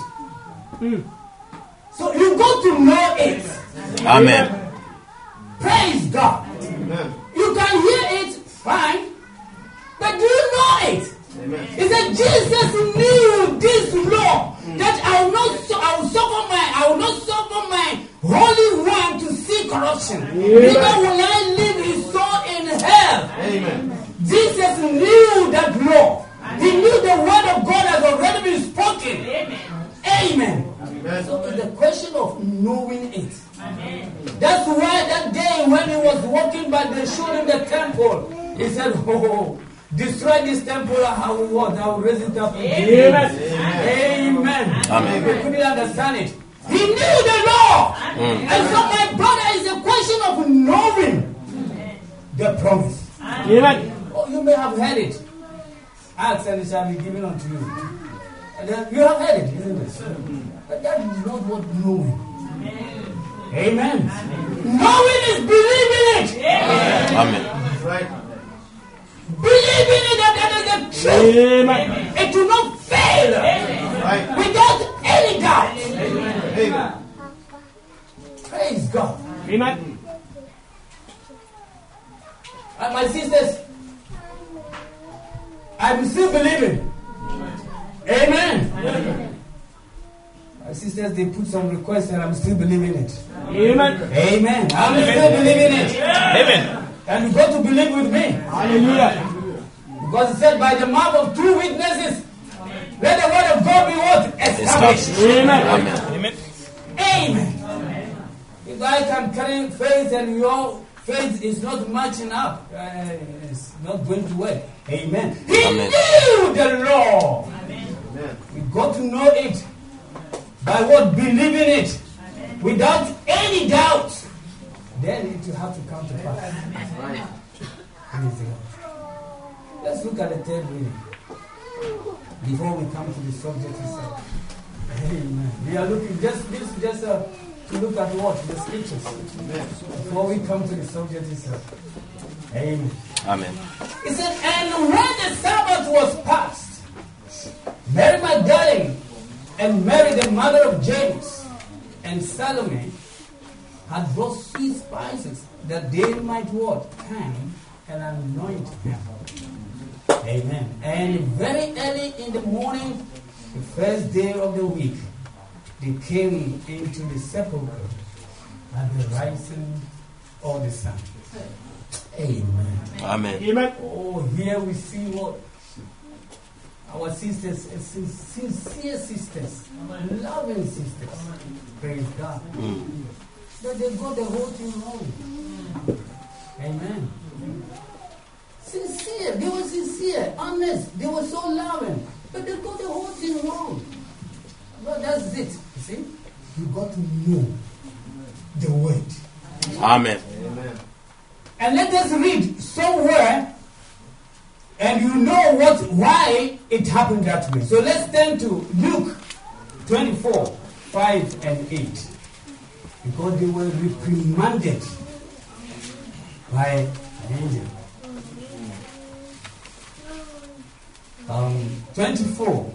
So you got to know it. Amen. Praise God. Amen. You can hear it fine, but do you know it? Amen. He said Jesus knew this law that I will not suffer my Holy One to see corruption. Even when I leave his soul in hell. Amen. Jesus knew that law. He knew the word of God has already been spoken. Amen. Amen. So it's the question of knowing it. Amen. That's why that day when he was walking by, they showed him the temple. He said, oh, destroy this temple, I will raise it up again. Amen. Amen. They couldn't understand it. He knew the law. And so my brother, is a question of knowing the promise. Amen. Oh, you may have heard it. Ask and it shall be given unto you. And then you have heard it, isn't it? But that is not what knowing. Amen. Knowing is believing it. Amen. Right. Believing it that is the truth. Amen. It will not fail. Right. Without any doubt. Amen. Praise God. Amen. And my sisters, I'm still believing. Amen. My sisters, they put some requests and I'm still believing it. Amen. Amen. I'm still believing it. Amen. And you got to believe with me. Hallelujah. Because it said, by the mouth of two witnesses, let the word of God be what? Established. Amen. Amen. Amen. If I can carry faith and your faith is not matching up, it's not going to work. Amen. He knew the law. Amen. We got to know it by what? Believing it. Amen. Without any doubt. Then it will have to come to pass. Right. Let's look at the third reading before we come to the subject itself. Amen. We are looking just to look at what? The scriptures. Before we come to the subject itself. Amen. Amen. He said, and when the Sabbath was past, Mary Magdalene and Mary the mother of James and Salome had brought sweet spices that they might what? Come and anoint him. Amen. And very early in the morning, the first day of the week, they came into the sepulchre at the rising of the sun. Amen. Amen. Amen. Oh, here we see what our sisters, sincere sisters, loving sisters. Praise God. But they got the whole thing wrong. Amen. Sincere. They were sincere, honest. They were so loving. But they got the whole thing wrong. Well, that's it. You see? You got to know the word. Amen. And let us read somewhere, and you know why it happened that way. So let's turn to Luke 24, 5 and 8. Because they were reprimanded by an angel. 24.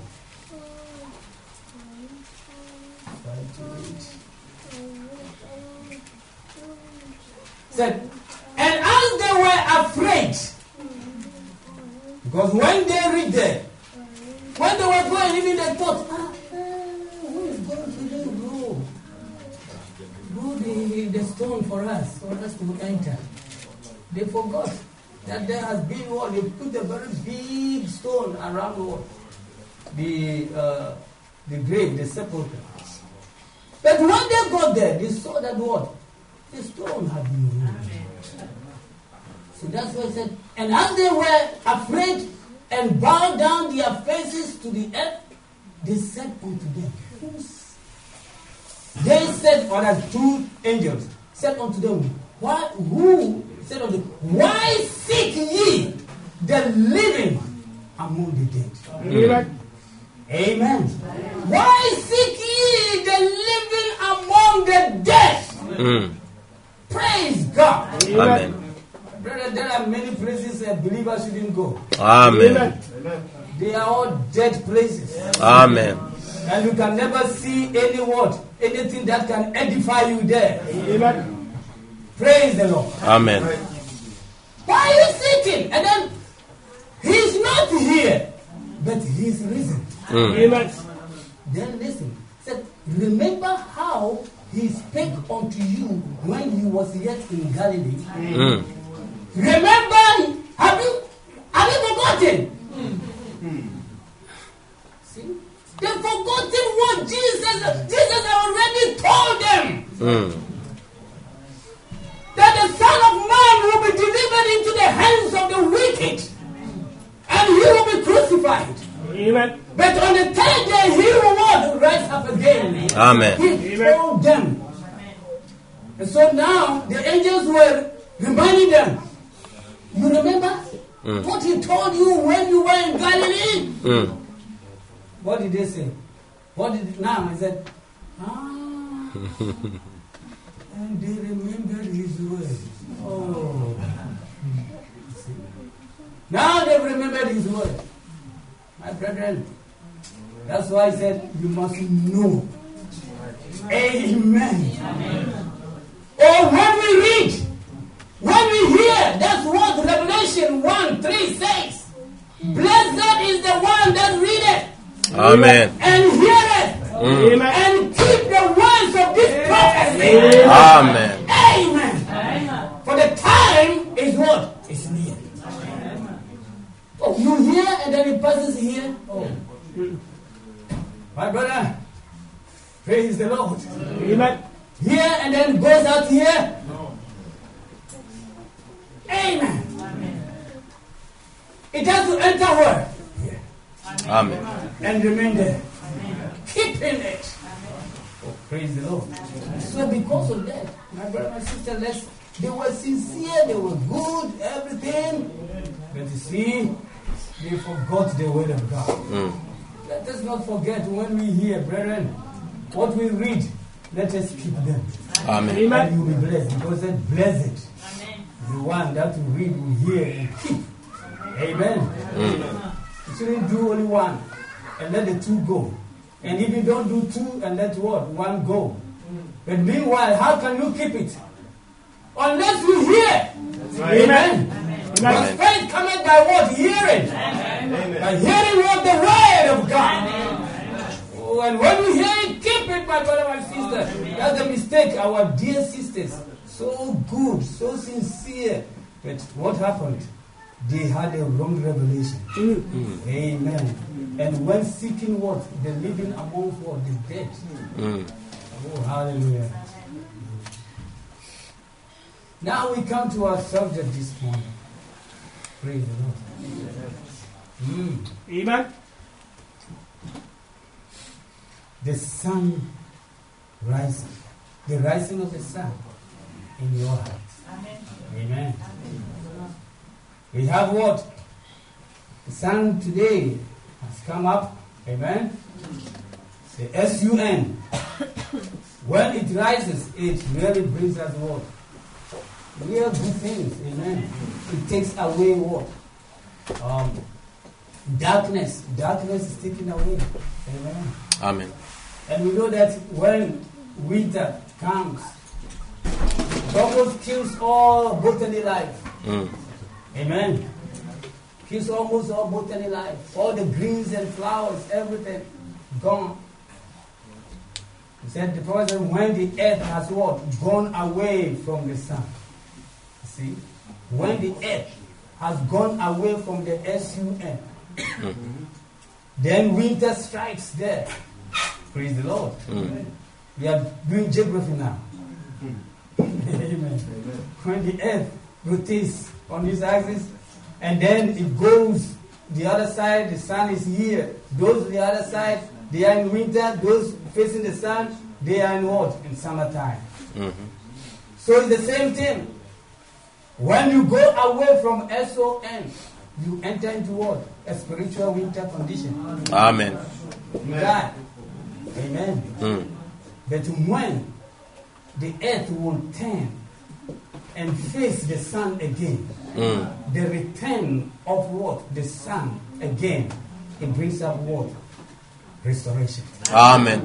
5 to 8. Said, and as they were afraid, because when they read there, when they were going, even they thought, who is going to roll the stone for us to enter? They forgot that there has been what? They put a very big stone around what? The grave, the sepulchre. But when they got there, they saw that what? The stone had been rolled. So that's why it said, and as they were afraid and bowed down their faces to the earth, they said unto them, they said, or as two angels said unto them, why seek ye the living among the dead? Amen. Amen. Why seek ye the living among the dead? Praise God. Amen. Brother, there are many places a believer shouldn't go. Amen. They are all dead places. Amen. And you can never see anything that can edify you there. Amen. Praise the Lord. Amen. Why are you seeking? And then he's not here, but he's risen. Amen. Then listen. Said, remember how he spake unto you when he was yet in Galilee. Remember, have you forgotten? See? They've forgotten what Jesus already told them. That the Son of Man will be delivered into the hands of the wicked. And he will be crucified. Amen. But on the third day, he will rise up again. Amen. He told them. And so now, the angels were reminding them. You remember what he told you when you were in Galilee? What did they say? Now he said, and they remembered his words. Oh. Now they've remembered his word. My brethren, that's why I said you must know. Amen. Or when we read, when we hear, that's what Revelation 1:3 says. Blessed is the one that readeth. Amen. And heareth. And keep the words of this prophecy. Amen. Amen. For the time is what? It's near. Oh, you hear and then it passes here. Oh. My brother, praise the Lord. Amen. Here and then goes out here. Amen. It has to enter where? Here. Amen. And remain there. Keeping it. Oh, praise the Lord. So because of that, my brother, my sister, they were sincere, they were good, everything. But you see, they forgot the word of God. Let us not forget when we hear, brethren, what we read, let us keep them. Amen. And you will be blessed, because that blessed the one that will read, will hear, and keep. Amen. You shouldn't do only one and let the two go. And if you don't do two and let what? One go. But meanwhile, how can you keep it? Unless you hear. Amen. Because faith cometh by what? Hearing. By hearing what? The word of God. Oh, and when you hear it, keep it, my brother, my sister. That's the mistake, our dear sisters. So good, so sincere. But what happened? They had a wrong revelation. Amen. And when seeking what? The living among what? The dead. Oh, hallelujah. Now we come to our subject this morning. Praise the Lord. Amen. The sun rising. The rising of the sun. in your heart. Amen. We have what? The sun today has come up. Amen. The S-U-N. When it rises, it really brings us what? Real good things. Amen. It takes away what? Darkness. Darkness is taken away. Amen. Amen. And we know that when winter comes, it almost kills all botany life. Amen. Kills almost all botany life. All the greens and flowers, everything gone. He said the prophet said, when the earth has what? Gone away from the sun. See? When the earth has gone away from the S-U-N, then winter strikes there. Praise the Lord. We are doing geography now. Amen. When the earth rotates on this axis, and then it goes the other side, the sun is here. Those on the other side, they are in winter. Those facing the sun, they are in what? In summertime. So it's the same thing. When you go away from S-O-N, you enter into what? A spiritual winter condition. Amen. You die. Amen. But when the earth will turn and face the sun again, the return of what? The sun again, it brings up what? Restoration. Amen.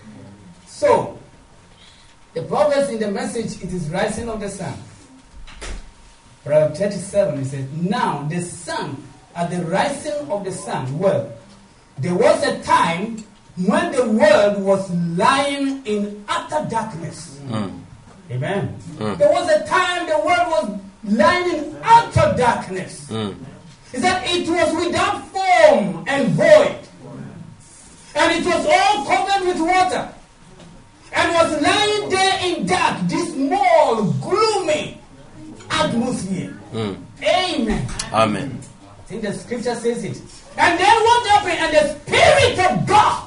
So, the prophets in the message, it is rising of the sun. Proverbs 37, it says, now the sun, at the rising of the sun, well, there was a time when the world was lying in utter darkness. Amen. There was a time the world was lying in utter darkness. He said it was without form and void. And it was all covered with water. And was lying there in dark, this small, gloomy atmosphere. Amen. Amen. I think the scripture says it. And then what happened? And the Spirit of God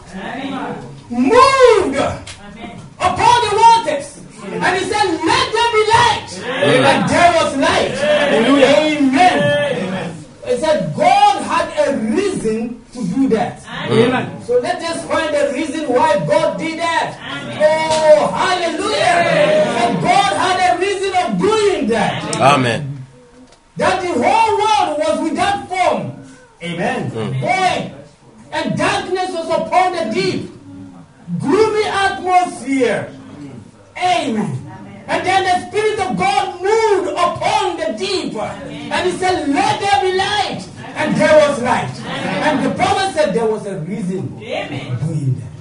moved upon the waters. And he said, let there be light. And there was light. Amen. He said, God had a reason to do that. Amen. So let us find the reason why God did that. Oh, hallelujah. And God had a reason of doing that. Amen. That the whole world was without form. Amen. Void. And darkness was upon the deep. Gloomy atmosphere. Amen. And then the Spirit of God moved upon the deep. And he said, let there be light. And there was light. And the prophet said there was a reason for doing that.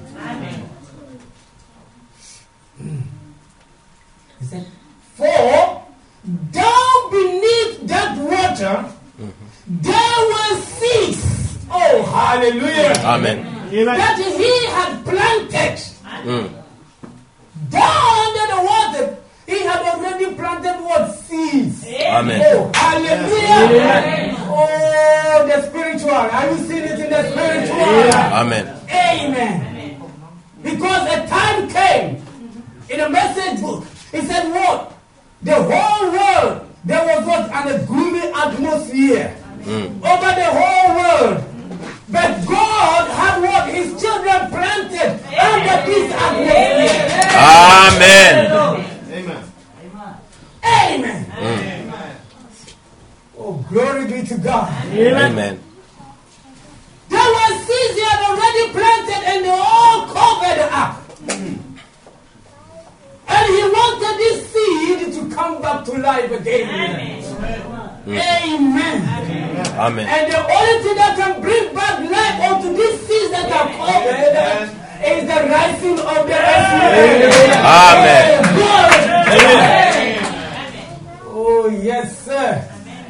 He said, for down beneath that water, there were seeds. Oh, hallelujah. Amen. That he had planted. Down under the water, he had already planted what? Seeds. Amen. Oh, hallelujah. Oh, the spiritual. Are you seeing it in the spiritual? Amen. Amen. Because a time came in a message book. He said what? The whole world, there was what? And a gloomy atmosphere over the whole world. But God had what? His children planted under this atmosphere. Amen. Amen. Oh, glory be to God. Amen. There were seeds he had already planted and they all covered up. And he wanted this seed to come back to life again. Amen. Amen. And the only thing that can bring back life onto these seeds that are covered is the rising of the Amen. Oh, yes, sir.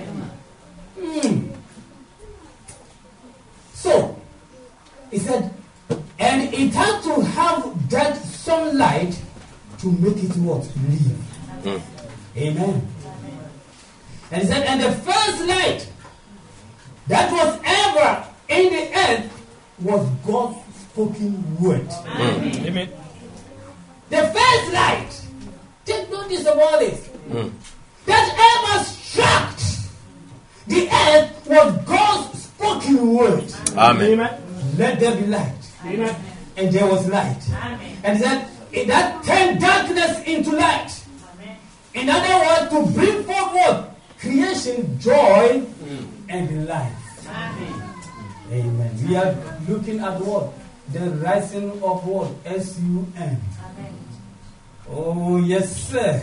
So, he said, and it had to have that sunlight to make it what? Live. Amen. And he said, and the first light that was ever in the earth was God's spoken word. Amen. The first light, take notice of all this. Amen. Let there be light. Amen. And there was light. And that turned darkness into light. In other words, to bring forth what? Creation, joy, and life. Amen. We are looking at what? The rising of what? S-U-N. Oh, yes, sir.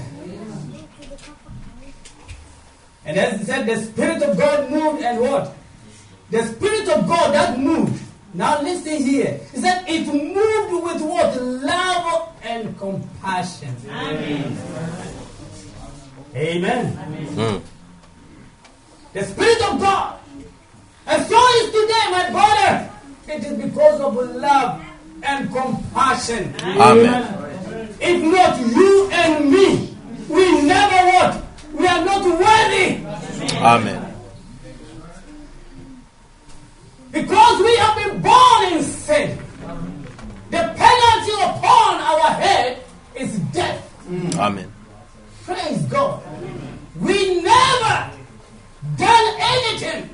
And as it said, the Spirit of God moved and what? The Spirit of God that moved. Now listen here. He said it moved with what? Love and compassion. Amen. Amen. The Spirit of God. And so is today, my brother. It is because of love and compassion. Amen. If not you and me, we never what? We are not worthy. Amen. Because we have been born in sin. The penalty upon our head is death. Amen. Praise God. We never done anything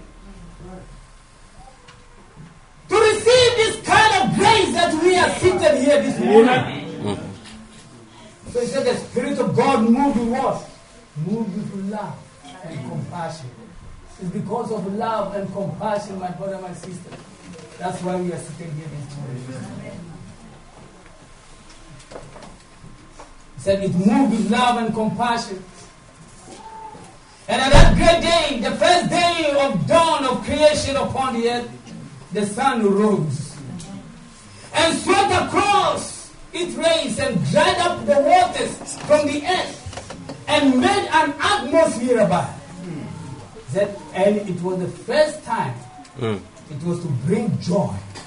to receive this kind of grace that we are seated here this morning. So he said the Spirit of God moved with what? Moved with love and compassion. It's because of love and compassion, my brother, my sister. That's why we are sitting here this morning. He said it moved with love and compassion. And on that great day, the first day of dawn of creation upon the earth, the sun rose and swept across its rays and dried up the waters from the earth and made an atmosphere above. And it was the first time it was to bring joy,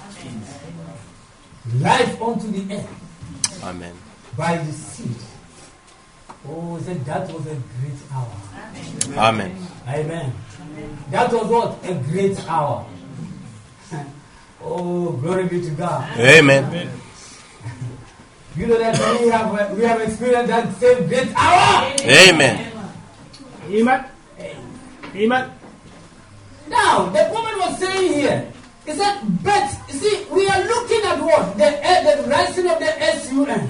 life onto the earth. Amen. By the seed. Oh, that was a great hour. Amen. Amen. That was what? A great hour. Oh, glory be to God. Amen. You know that we have experienced that same great hour. Amen. Amen. Amen. Now, the woman was saying here, he said, but, you see, we are looking at what? The rising of the S-U-N.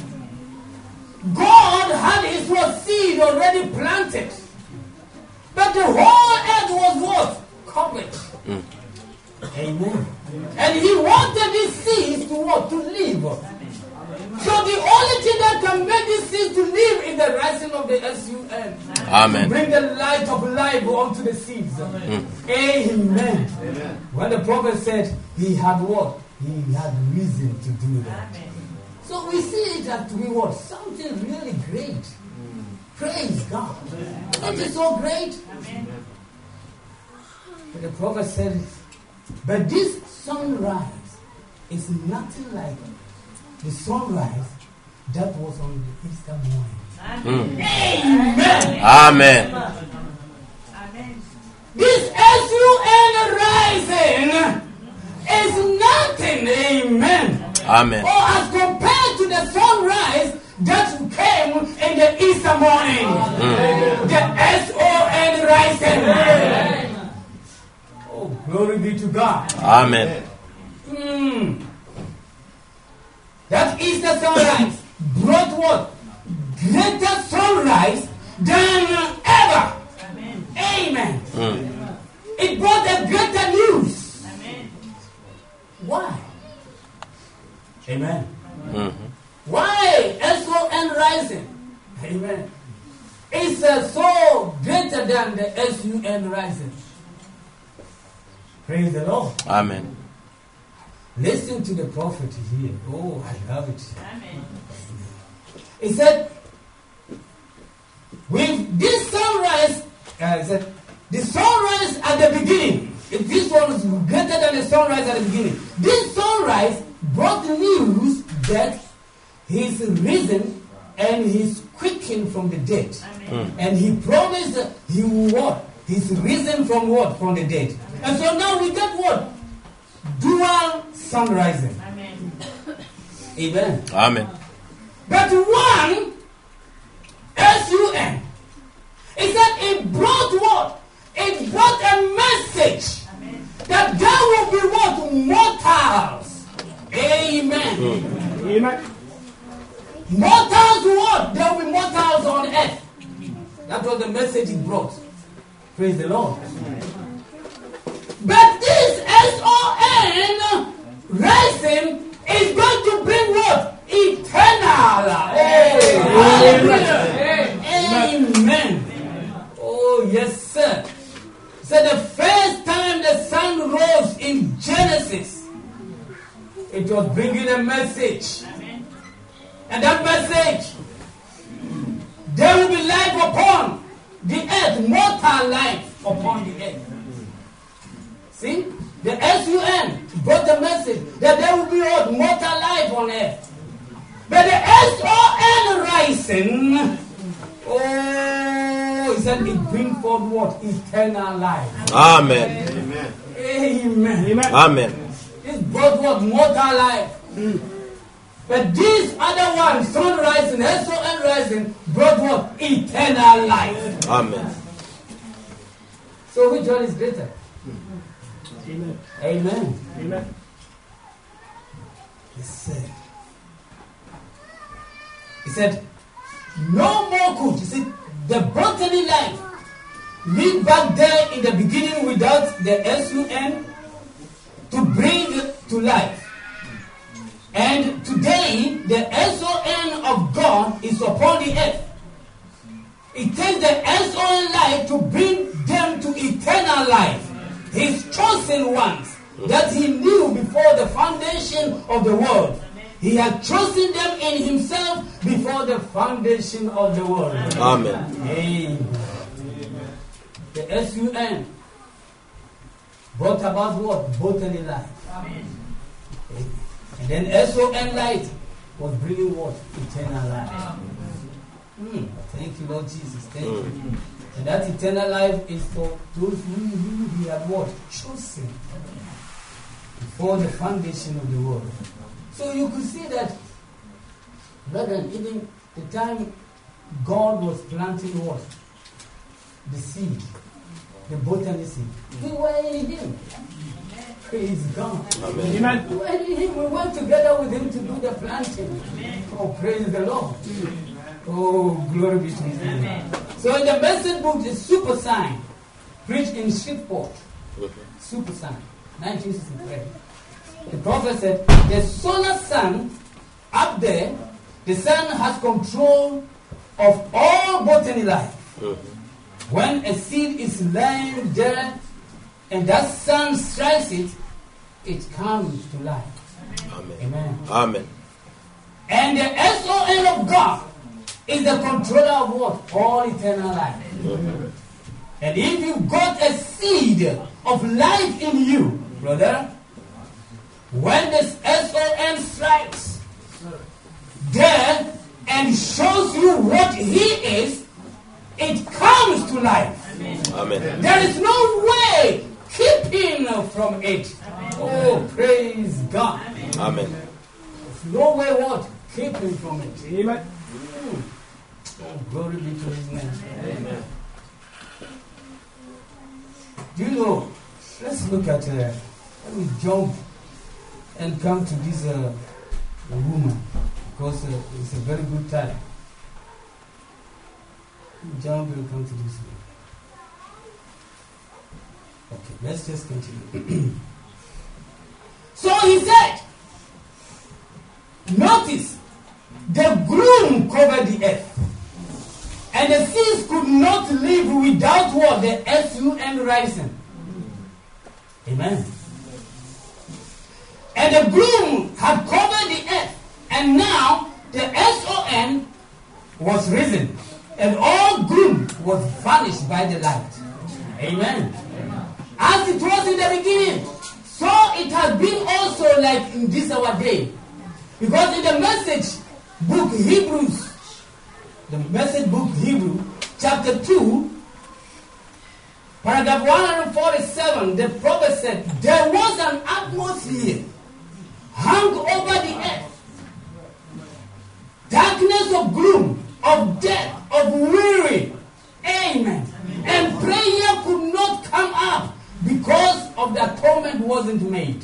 God had his seed already planted. But the whole earth was what? Covered. Amen. And he wanted these seeds to what? To live. So the only thing that can make these seeds to live is the rising of the S-U-N. Amen. To bring the light of life onto the seeds. Amen. Amen. When the prophet said he had what? He had reason to do that. Amen. So we see that we want something really great. Praise God. It is so great. Amen. But the prophet said, but this sunrise is nothing like the sunrise that was on the Easter morning. Amen. Amen. Amen. This S-U-N rising is nothing. Amen. Amen. Or as compared to the sunrise that came in the Easter morning. The S-O-N rising. Oh, glory be to God. Amen. That Easter sunrise brought what? Greater sunrise than ever. Amen. It brought a greater news. Amen. Why? Amen. Why S-O-N rising? Amen. It's so greater than the S-U-N rising. Praise the Lord. Amen. Listen to the prophet here. Oh, I love it. Amen. He said, with this sunrise, the sunrise at the beginning, if this one was greater than the sunrise at the beginning, this sunrise brought the news that he's risen and he's quickened from the dead. And he promised that he will what? He's risen from what? From the dead. And so now we get what? Dual sun rising. Amen. Amen. Amen. But one, S-U-N, it said it brought what? It brought a message. Amen. that there will be what? Mortals. Amen. Amen. Mortals what? There will be mortals on earth. That was the message he brought. Praise the Lord. But this S-O-N rising is going to bring what? Eternal life. Amen. Oh, yes, sir. So the first time the sun rose in Genesis, it was bringing a message. And that message, there will be life upon the earth, mortal life upon the earth. See? The S-U-N brought the message that there will be what? Mortal life on earth. But the S-O-N rising, oh, he said it brings forth what? Eternal life. Amen. Amen. Amen. Amen. It brought what? Mortal life. But these other ones, sun rising, S-O-N rising, brought what? Eternal life. Amen. So which one is greater? Amen. Amen. Amen. He said, no more could. He said, the bodily life lived back there in the beginning without the S-U-N to bring to life. And today, the S-O-N of God is upon the earth. It takes the S-O-N life to bring them to eternal life. His chosen ones that he knew before the foundation of the world. He had chosen them in himself before the foundation of the world. Amen. Amen. The S-U-N brought about what? Bodily life. Amen. And then S-O-N light was bringing what? Eternal life. Thank you, Lord Jesus. Thank you. And that eternal life is for those who he had what? Chosen before the foundation of the world. So you could see that, brethren, even the time God was planting what? The seed, the botany seed. We were in him. Praise God. Amen. We were in him. We went together with him to do the planting. Oh, praise the Lord. Oh, glory be to his name. So in the message book, the super sign, preached in Shreveport, super sign, 1963. The prophet said, the solar sun up there, the sun has control of all botany life. When a seed is lying there and that sun strikes it, it comes to life. Amen. Amen. Amen. And the S-O-N of God is the controller of what? All eternal life. And if you've got a seed of life in you, brother, when this S-O-N strikes there and shows you what he is, it comes to life. Amen. There is no way keeping from it. Oh, praise God. Amen. There's no way what? Keeping from it. Amen. Oh, glory be to his name. Amen. Do you know, let's look at, let me jump and come to this woman, because it's a very good time. Jump and come to this woman. Okay, let's just continue. So he said, notice, the gloom covered the earth. And the seas could not live without what? The S-U-N rising. Amen. And the gloom had covered the earth. And now the S-O-N was risen. And all gloom was vanished by the light. Amen. As it was in the beginning, so it has been also like in this our day. Because in the message book Hebrews, the message book Hebrew, chapter 2, paragraph 147, the prophet said, there was an atmosphere hung over the earth, darkness of gloom, of death, of weary. Amen. And prayer could not come up because of the torment wasn't made.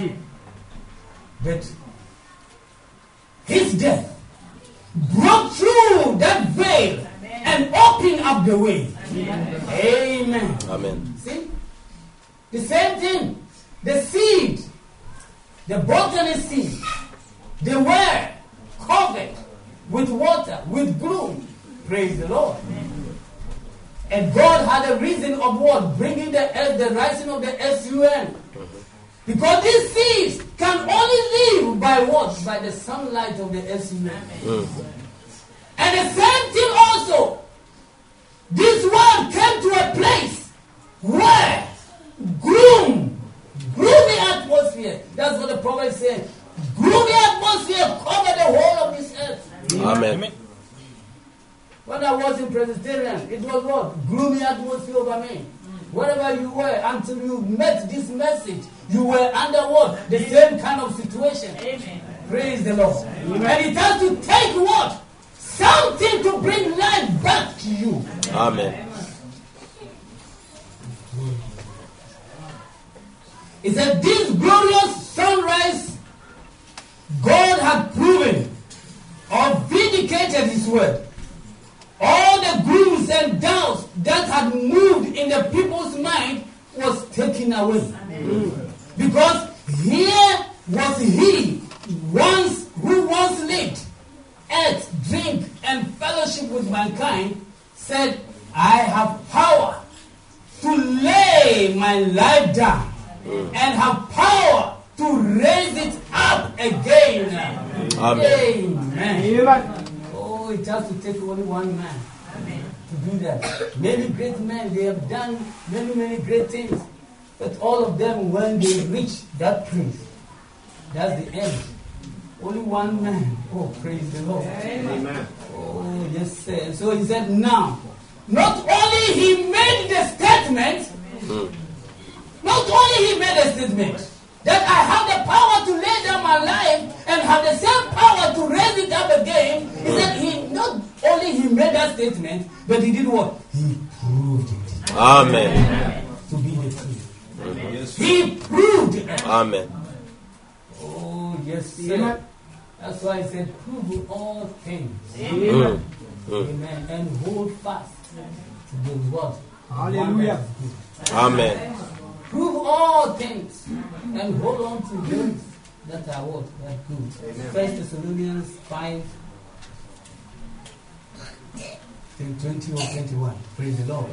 But his death broke through that veil and opened up the way. Amen. Amen. See? The same thing. The seed, the broken seed, they were covered with water, with gloom. Praise the Lord. And God had a reason of what? Bringing the rising of the sun. Because these seeds can only live by what? By the sunlight of the sun. And the same thing also. This world came to a place where gloomy atmosphere. That's what the prophet said. Gloomy atmosphere covered the whole of this earth. Amen. When I was in Presbyterian, it was what? Gloomy atmosphere over me. Wherever you were, until you met this message, you were under what? The same kind of situation. Amen. Praise the Lord. Amen. And it has to take what? Something to bring life back to you. Amen. It said this glorious sunrise, God had proven or vindicated his word. All the glooms and doubts that had moved in the people's mind was taken away. Because here was he who once lived, ate, drink, and fellowship with mankind, said, I have power to lay my life down and have power to raise it up again. Amen. Amen. Oh, it has to take only one man to do that. Many great men, they have done many great things. But all of them, when they reach that place, that's the end. Only one man. Oh, praise the Lord. Amen. Oh, yes, sir. So he said, now, not only he made the statement, that I have the power to lay down my life and have the same power to raise it up again. He said he not only he made that statement, but he did what? He proved it. Amen. To be the truth. He proved it. Amen. Oh, yes, sir. That's why I said, prove all things. Amen. Amen. And hold fast to the word. Hallelujah. Amen. Prove all things and hold on to those that are what? That good. 1 Thessalonians 5 20 or 21. Praise the Lord.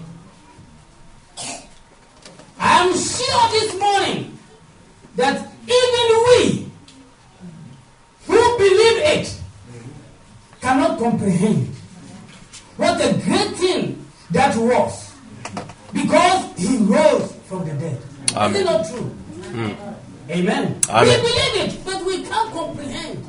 I am sure this morning that even we who believe it cannot comprehend what a great thing that was, because he rose from the dead. Amen. Is it not true? Amen. Amen. We believe it, but we can't comprehend.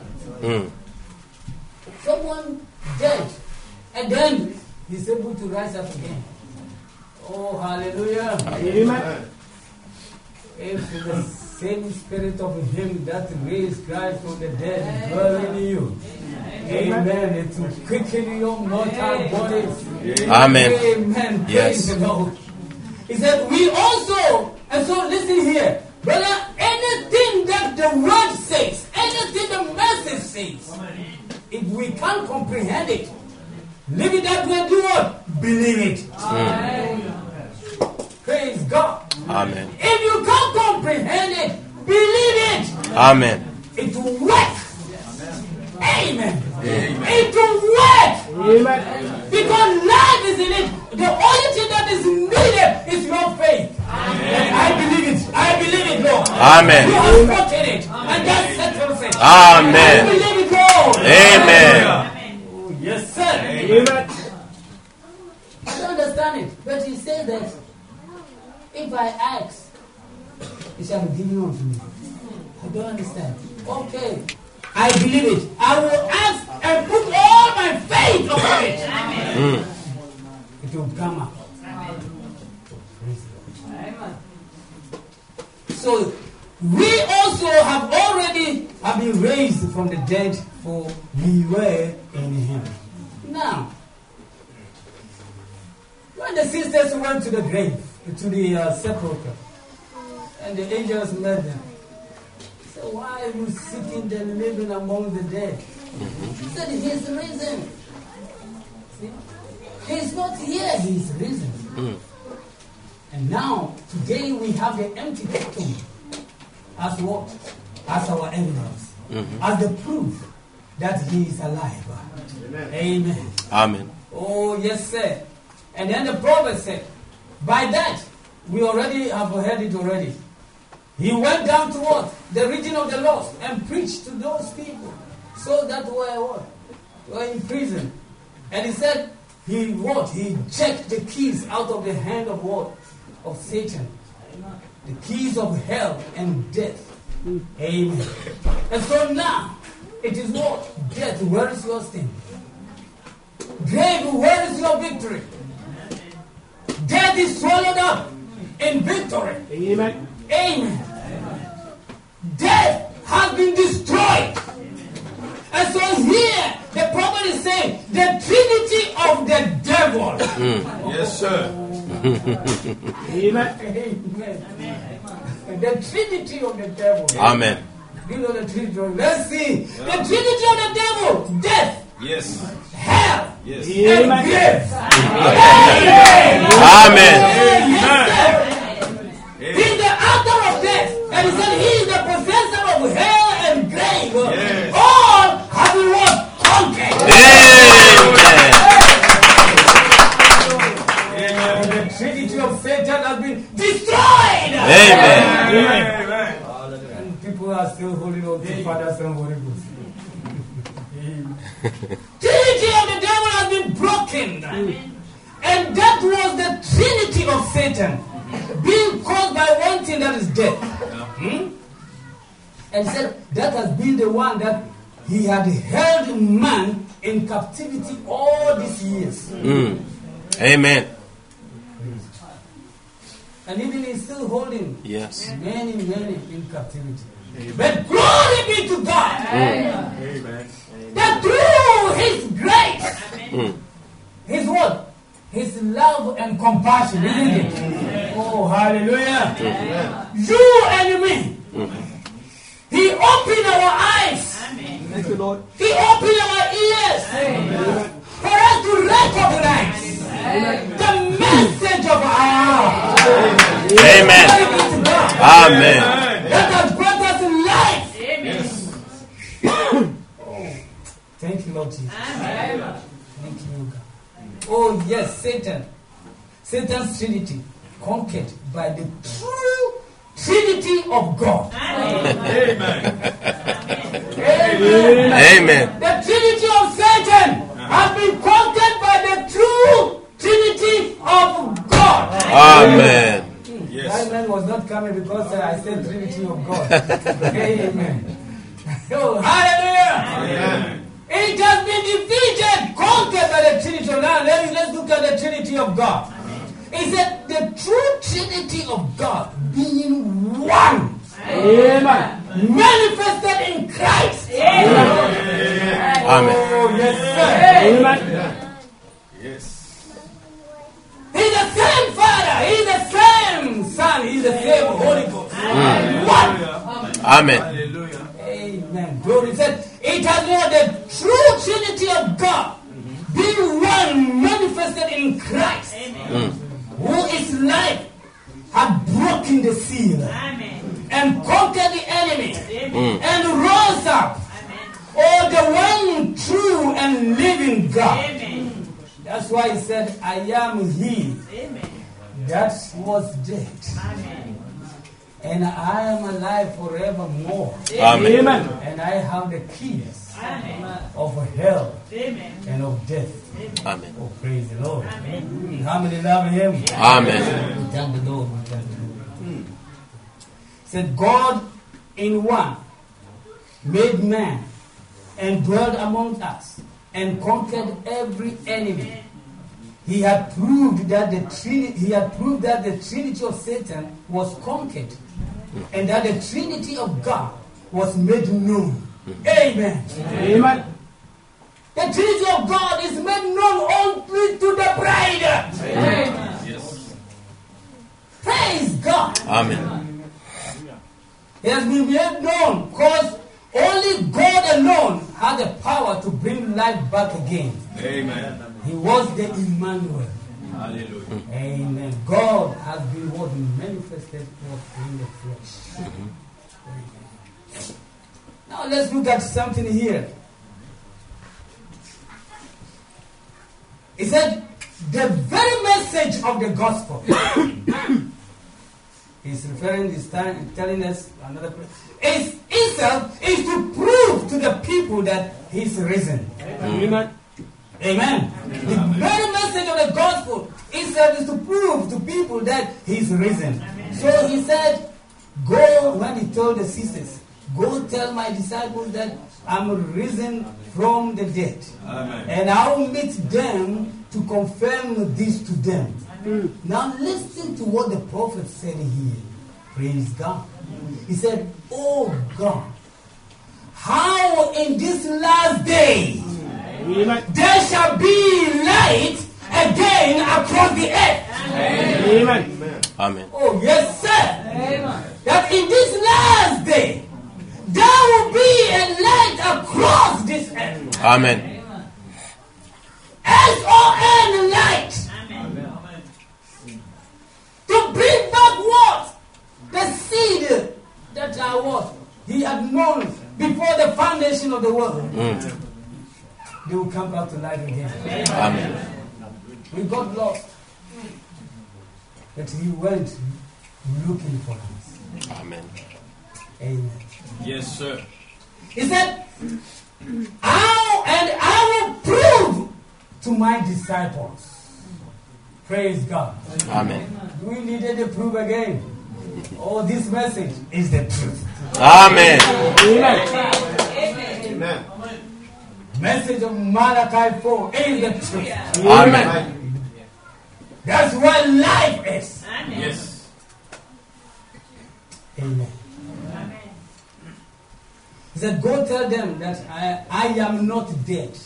Someone dead, and then he's able to rise up again. Oh, hallelujah. Amen. If the same spirit of him that raised Christ from the dead dwell in you, amen, it will quicken your mortal bodies. Amen. Amen. Yes. Praise the Lord. He said, we also, and so listen here, brother, anything that the word says, anything the message says, if we can't comprehend it, leave it that way, do what? Believe it. Amen. Praise God. Amen. If you can't comprehend it, believe it. Amen. It will work. Amen. It will work. Amen. Because life is in it. The only thing that is needed is your faith. And I believe it. I believe it, Lord. Amen. You have spoken it. And that settles it. Amen. I believe it, Lord. Amen. Oh, yes, sir. Amen. I don't understand it. But he said that if I ask, it shall be given unto me. I don't understand. Okay. I believe it. I will ask and put all my faith upon it. It will come up. So we also have already been raised from the dead, for we were in him. Now, when the sisters went to the grave, to the sepulchre, And the angels met them. He said, why are you seeking the living among the dead? He said, he's risen. See? He's not here, he's risen. And now, today we have the empty tomb as what? As our evidence. As the proof that he is alive. Amen. Amen. Oh, yes, sir. And then the prophet said, by that, we already have heard it already. He went down to what? The region of the lost and preached to those people. So that were what? Were in prison. And he said, he what? He checked the keys out of the hand of what? Of Satan. The keys of hell and death. Amen. And so now, it is what? Death, where is your sting? Grave, where is your victory? Death is swallowed up in victory. Amen. Amen. Death has been destroyed. And so here, the prophet is saying, the trinity of the devil. Yes, sir. Amen. The trinity of the devil. Amen. You know the trinity. Let's see. The trinity of the devil. Death. Yes. Hell. Yes. And grave. Amen. He's the author of death. And he said he is the possessor of hell and grave. Yes. All have been what? Conquered. Amen. And the trinity of Satan has been destroyed. Amen. And people are still holding on to Father, Son, Holy Ghost. Trinity of the devil has been broken. And that was the trinity of Satan, being caused by one thing, that is death. And said that has been the one that he had held man in captivity all these years. Amen. And even he's still holding Yes. many in captivity. But glory be to God. Amen. That through his grace, his what? His love and compassion, isn't it? Oh, hallelujah. You and me. He opened our eyes. Thank you, Lord. He opened our ears for us to recognize the message of our Amen. Glory be to God. Amen. That has brought us life. Thank you, Lord Jesus. Thank you, God. Oh, yes, Satan's trinity conquered by the true trinity of God. Amen. The trinity of Satan has been conquered by the true trinity of God. Amen. That man was not coming because I said trinity of God. Amen. Oh, hallelujah. Amen. It has been defeated, conquered by the Trinity. Now let's look at the Trinity of God. It said the true Trinity of God being one. Amen. Manifested in Christ. Amen. Oh, yes, sir. Amen. Yes. He's the same Father. He's the same Son. He's the same Holy Ghost. One. Amen. Amen. Glory. Said it has been the true Trinity of God being one manifested in Christ, who is life, had broken the seal and conquered the enemy and rose up. Oh, the one true and living God. That's why he said, I am he that was dead. And I am alive forevermore. Amen. And I have the keys of hell and of death. Amen. Oh, praise the Lord. How many love him? Amen. We thank the Lord. We thank the Lord. Said God in one made man and dwelt among us and conquered every enemy. He had proved that the trinity of Satan was conquered, and that the Trinity of God was made known. Amen. Amen. The Trinity of God is made known only to the bride. Yes. Praise God. Amen. He has been made known because only God alone had the power to bring life back again. Amen. He was the Emmanuel. Hallelujah. Amen. God has been what manifested in the flesh. Amen. Now let's look at something here. He said, the very message of the gospel. He's referring this time, telling us another place. Itself is to prove to the people that he's risen. Amen. Amen. The very message of the gospel itself is to prove to people that he's risen. So he said, go, when he told the sisters, go tell my disciples that I'm risen from the dead. Amen. And I'll meet them to confirm this to them. Now listen to what the prophet said here. Praise God. He said, oh God, how in this last day there shall be light again across the earth. Amen. Amen. Oh yes, sir. Amen. That in this last day there will be a light across this earth. Amen. S-O-N light. Amen. To bring back what? The seed that I was. He had known before the foundation of the world. They will come back to life again. Amen. We got lost. But he went looking for us. Amen. Amen. Yes, sir. He said, I will prove to my disciples. Praise God. Amen. We needed to prove again. Oh, this message is the truth. Amen. Amen. Message of Malachi 4 is the truth. Amen. That's what life is. Yes. Amen. He said, go tell them that I am not dead.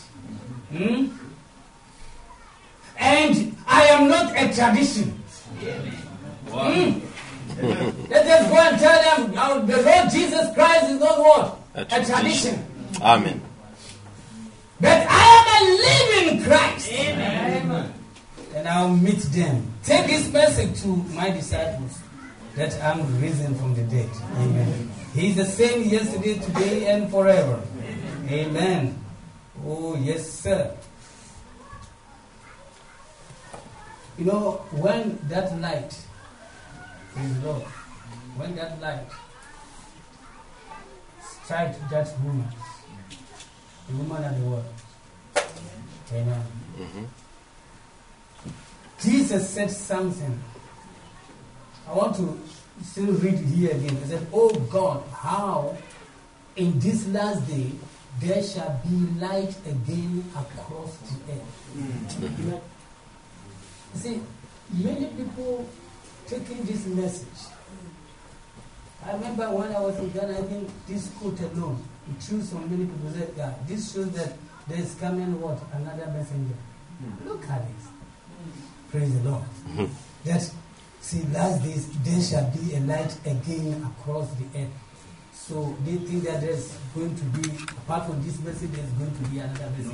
And I am not a tradition. Wow. Let us go and tell them the Lord Jesus Christ is not what? A A tradition. Amen. But I am a living Christ. Amen. And I'll meet them. Take this message to my disciples that I'm risen from the dead. Amen. He's the same yesterday, today, and forever. Amen. Oh, yes, sir. You know, when that light, praise the Lord, when that light strikes that woman, the woman of the world, amen. Jesus said something. I want to still read it here again. He said, oh God, how in this last day there shall be light again across the earth. You see, many people taking this message. I remember when I was in Ghana, I think this quote alone, it shows so many people said, yeah, this shows that there is coming what? Another messenger. Look at it. Praise the Lord. That, see, last days there shall be a light again across the earth. So they think that there's going to be, apart from this message, there's going to be another message.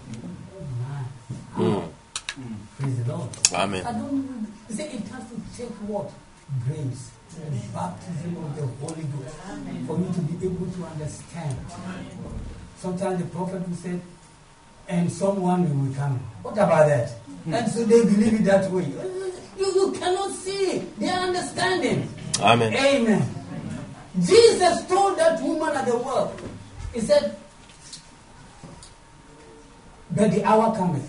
Oh man. Praise the Lord. Amen. I don't, you say it has to take what? Grace. The baptism of the Holy Ghost. For you to be able to understand. Sometimes the prophet will say, and someone will come. What about that? And so they believe it that way. You cannot see their understanding. Amen. Amen. Jesus told that woman at the well, he said, but the hour cometh.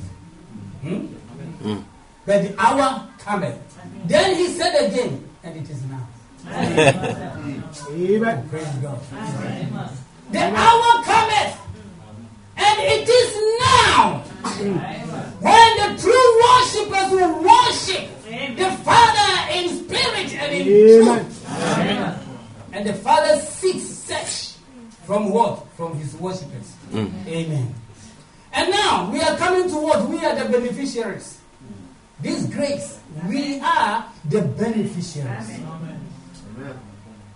But the hour cometh. Then he said again, and it is now. Amen. Praise God. The hour cometh, and it is now. When the true worshippers will worship the Father in spirit and in truth. And the Father seeks such from what? From his worshippers. Amen. And now we are coming to what? We are the beneficiaries. This grace, we are the beneficiaries.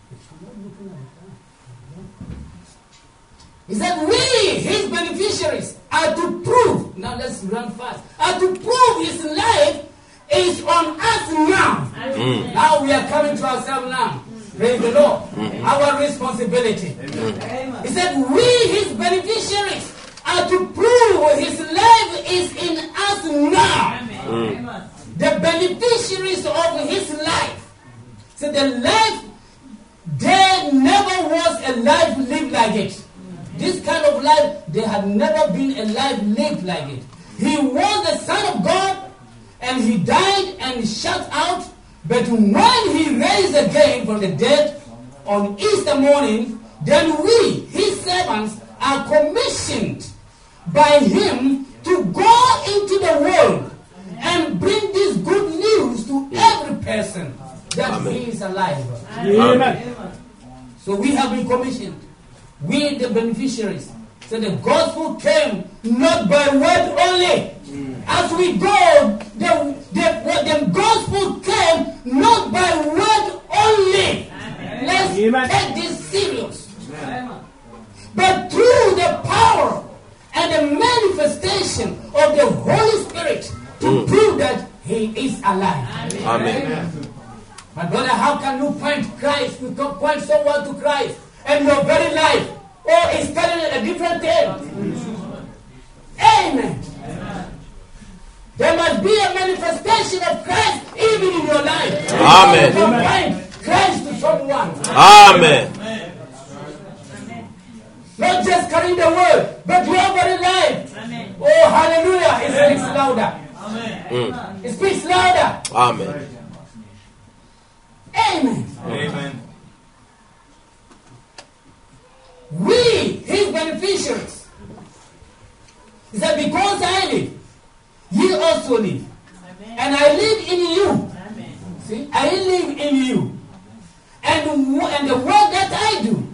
He said, we, his beneficiaries, are to prove, now let's run fast, are to prove his life is on us now. Now we are coming to ourselves now. Praise the Lord. Our responsibility. He said, we, his beneficiaries, are to prove his life is in us now. The beneficiaries of his life. So the life, there never was a life lived like it. This kind of life, there had never been a life lived like it. He was the Son of God, and he died and shut out. But when he raised again from the dead on Easter morning, then we, his servants, are commissioned by him to go into the world and bring this good news to every person that he is alive. Amen. So we have been commissioned. We, the beneficiaries. So the gospel came not by word only. As we go, the gospel came not by word only. Let's take this serious. But through the power and the manifestation of the Holy Spirit to prove that he is alive. Amen. My brother, how can you point Christ? You can point someone to Christ, and your very life, is telling a different thing. Amen. There must be a manifestation of Christ even in your life. Amen. You can point Christ to someone. Amen. Not just carrying the word, but your very life. Amen. Oh, hallelujah. It speaks louder. Amen. It speaks louder. Amen. Amen. Amen. We, his beneficiaries. He said, because I live, ye also live. Amen. And I live in you. Amen. See, I live in you. And the work that I do,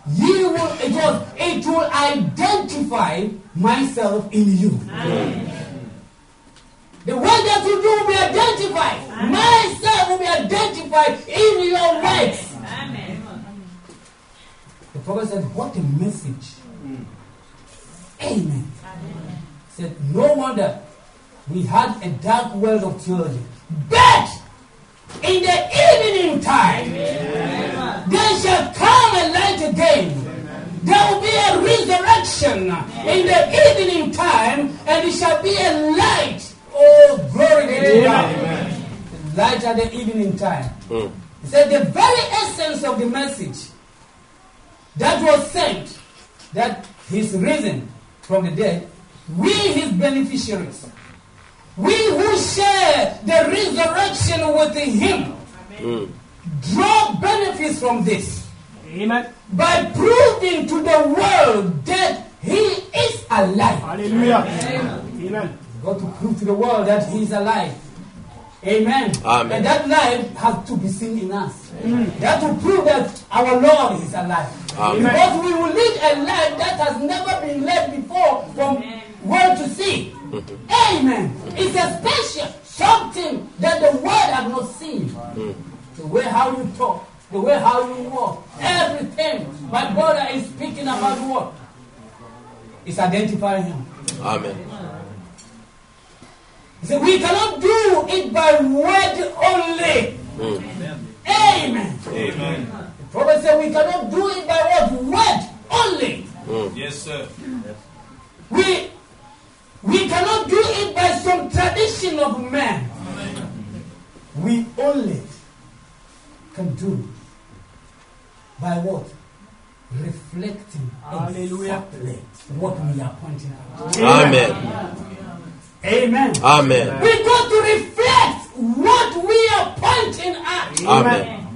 it will identify myself in you. Amen. The work that you do will be identified. Amen. Myself will be identified in your works. Amen. The prophet said, what a message. Amen. Amen. He said, no wonder we had a dark world of theology. But in the evening time, there shall come a light again. There will be a resurrection in the evening time, and it shall be a light. Oh, glory to God. The light at the evening time. He said the very essence of the message that was sent, that he's risen from the dead, we, his beneficiaries, we who share the resurrection with him, draw benefits from this. Amen. By proving to the world that he is alive. Hallelujah. Amen. Got to prove to the world that he is alive. Amen. Amen. And that life has to be seen in us. That will prove that our Lord is alive. Amen. Because we will live a life that has never been led before from world to see. Amen. It's a special something that the world has not seen. The way how you talk, the way how you walk, everything. My brother is speaking about what? It's identifying him. Amen. He said, we cannot do it by word only. Amen. Amen. The prophet said we cannot do it by what? Word only. Yes, sir. We cannot do it by some tradition of man. We only can do by what? Reflecting exactly what we are pointing out. Amen. Amen. Amen. We got to reflect what we are pointing at. Amen.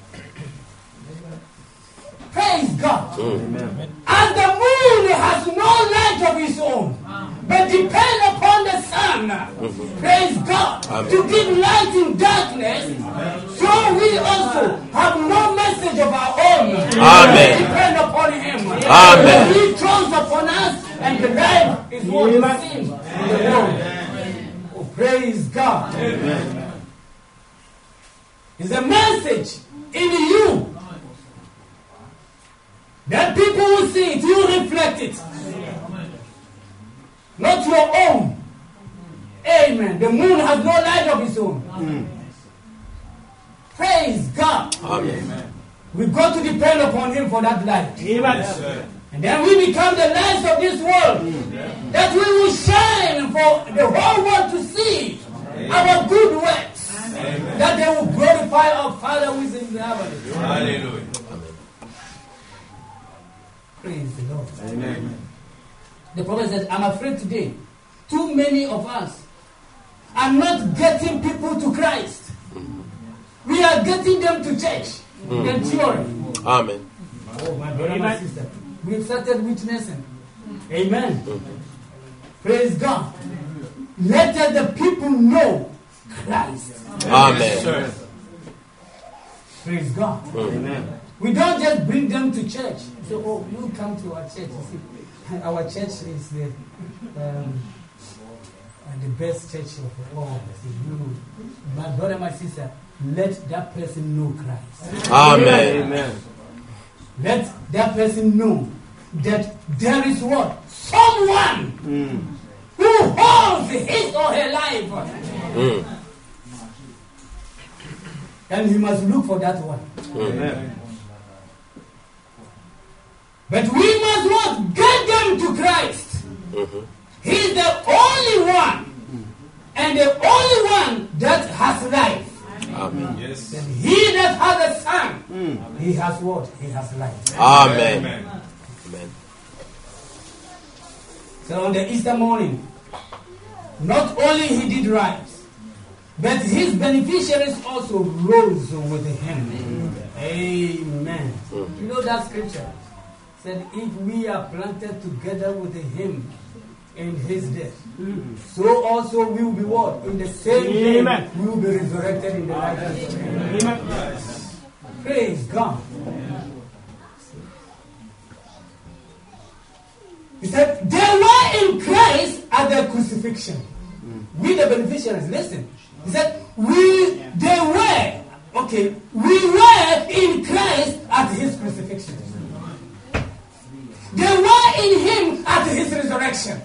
Praise God. As the moon has no light of its own, but depend upon the sun, praise God, to give light in darkness, so we also have no message of our own. Amen. Depend upon him. Amen. He throws upon us, and the light is what we see in the world. Oh, praise God. Amen. It's a message in you Then people will see it, you reflect it. Not your own. Amen. The moon has no light of its own. Praise God. Amen. We've got to depend upon Him for that light. Amen. And then we become the lights of this world. That we will shine for the whole world to see our good works. That they will glorify our Father who is in the heavens. Hallelujah. Praise the Lord. Amen. The prophet says, I'm afraid today, too many of us are not getting people to Christ. We are getting them to church in theory. Amen. Oh, my brother, my sister. We've started witnessing. Amen. Praise God. Let the people know Christ. Amen. Praise God. Amen. We don't just bring them to church. So, oh, you come to our church. You see, our church is the best church of all. You, my brother, my sister, let that person know Christ. Amen. Amen. Let that person know that there is what? Someone who holds his or her life. And he must look for that one. Amen. But we must what? Get them to Christ. He's the only one. And the only one that has life. Amen. Yes. And he that has a son, he has what? He has life. Amen. Amen. So on the Easter morning, not only he did rise, but his beneficiaries also rose with him. Amen. You know that scripture said, if we are planted together with him in his death, so also we will be what? In the same way, we will be resurrected in the likeness of him. Amen. Praise God. He said, they were in Christ at the crucifixion. We the beneficiaries, listen. He said, we were in Christ at his crucifixion. They were in him at his resurrection.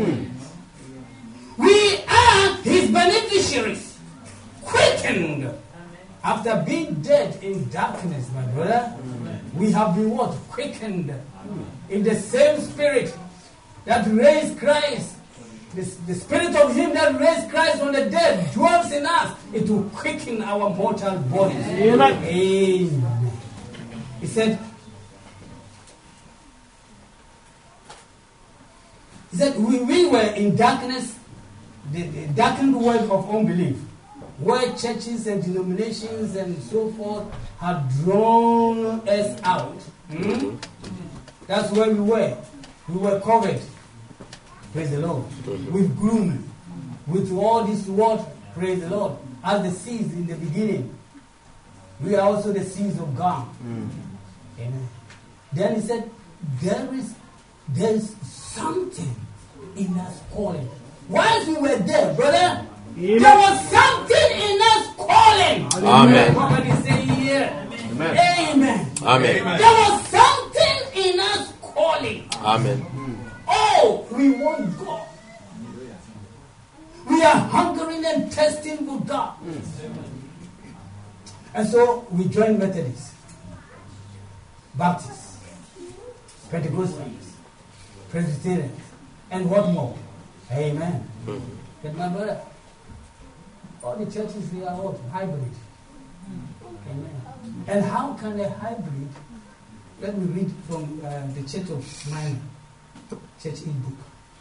We are his beneficiaries, quickened. After being dead in darkness, my brother, we have been what? Quickened in the same spirit that raised Christ. The spirit of him that raised Christ from the dead dwells in us. It will quicken our mortal bodies. Amen. Amen. He said, we were in darkness, the darkened world of unbelief, where churches and denominations and so forth have drawn us out. That's where we were. We were covered. Praise the Lord. With gloom. With all this word. Praise the Lord. As the seeds in the beginning. We are also the seeds of God. Amen. Then he said, there is something in us calling. Once we were there, brother, there was something in us calling. Amen. Somebody say here. Amen. Amen. Amen. There was something in us calling. Amen. Oh, we want God. We are hungering and thirsting for God. And so we joined Methodists, Baptists, Pentecostals, Presbyterians, and what more? Amen. But my brother, all the churches, they are what? Hybrid. Amen. And how can a hybrid, let me read from the Church of Smyrna, Church e-book,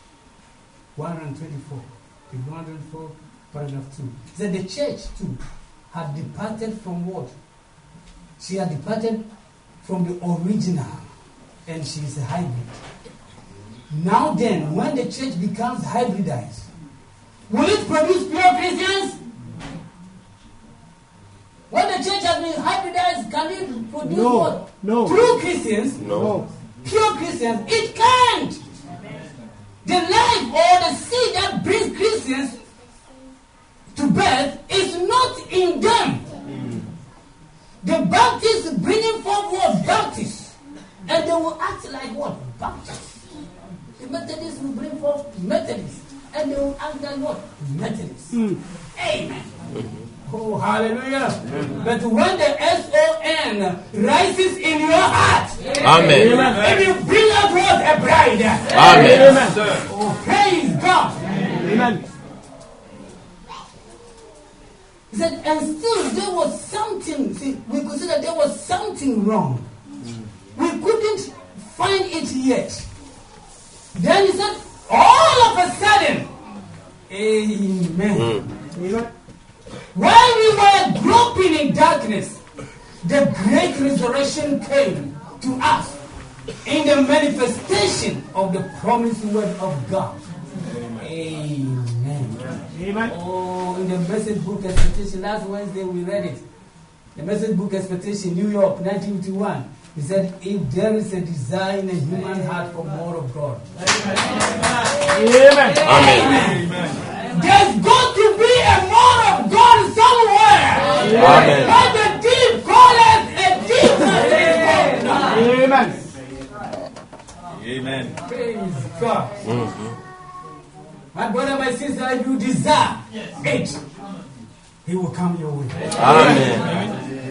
124, page 104, paragraph 2. It said the church too had departed from what? She had departed from the original, and she is a hybrid. Now then, when the church becomes hybridized, will it produce pure Christians? When the church has been hybridized, can it produce what? No. True Christians? No. Pure Christians? It can't. The life or the seed that brings Christians to birth is not in them. The Baptists bringing forth what? Baptists. And they will and they will act like what? Methodist. Amen. Oh, hallelujah. But when the SON rises in your heart, Amen. and you bring out what? A bride. Amen. Oh, praise God. Amen. He said, and still there was something, see, we could see that there was something wrong. We couldn't find it yet. Then he said, all of a sudden, amen. Amen. While we were groping in darkness, the great resurrection came to us in the manifestation of the promised word of God. Amen. Amen. Oh, in the message book Expectation, last Wednesday we read it. The message book Expectation, New York, 1951. He said, if there is a desire in a human heart for more of God. Amen. Amen. There's got to be a more of God somewhere. Amen. But the deep calleth a deeper. Amen. Amen. Praise God. My brother, my sister, if you desire it, He will come your way. Amen.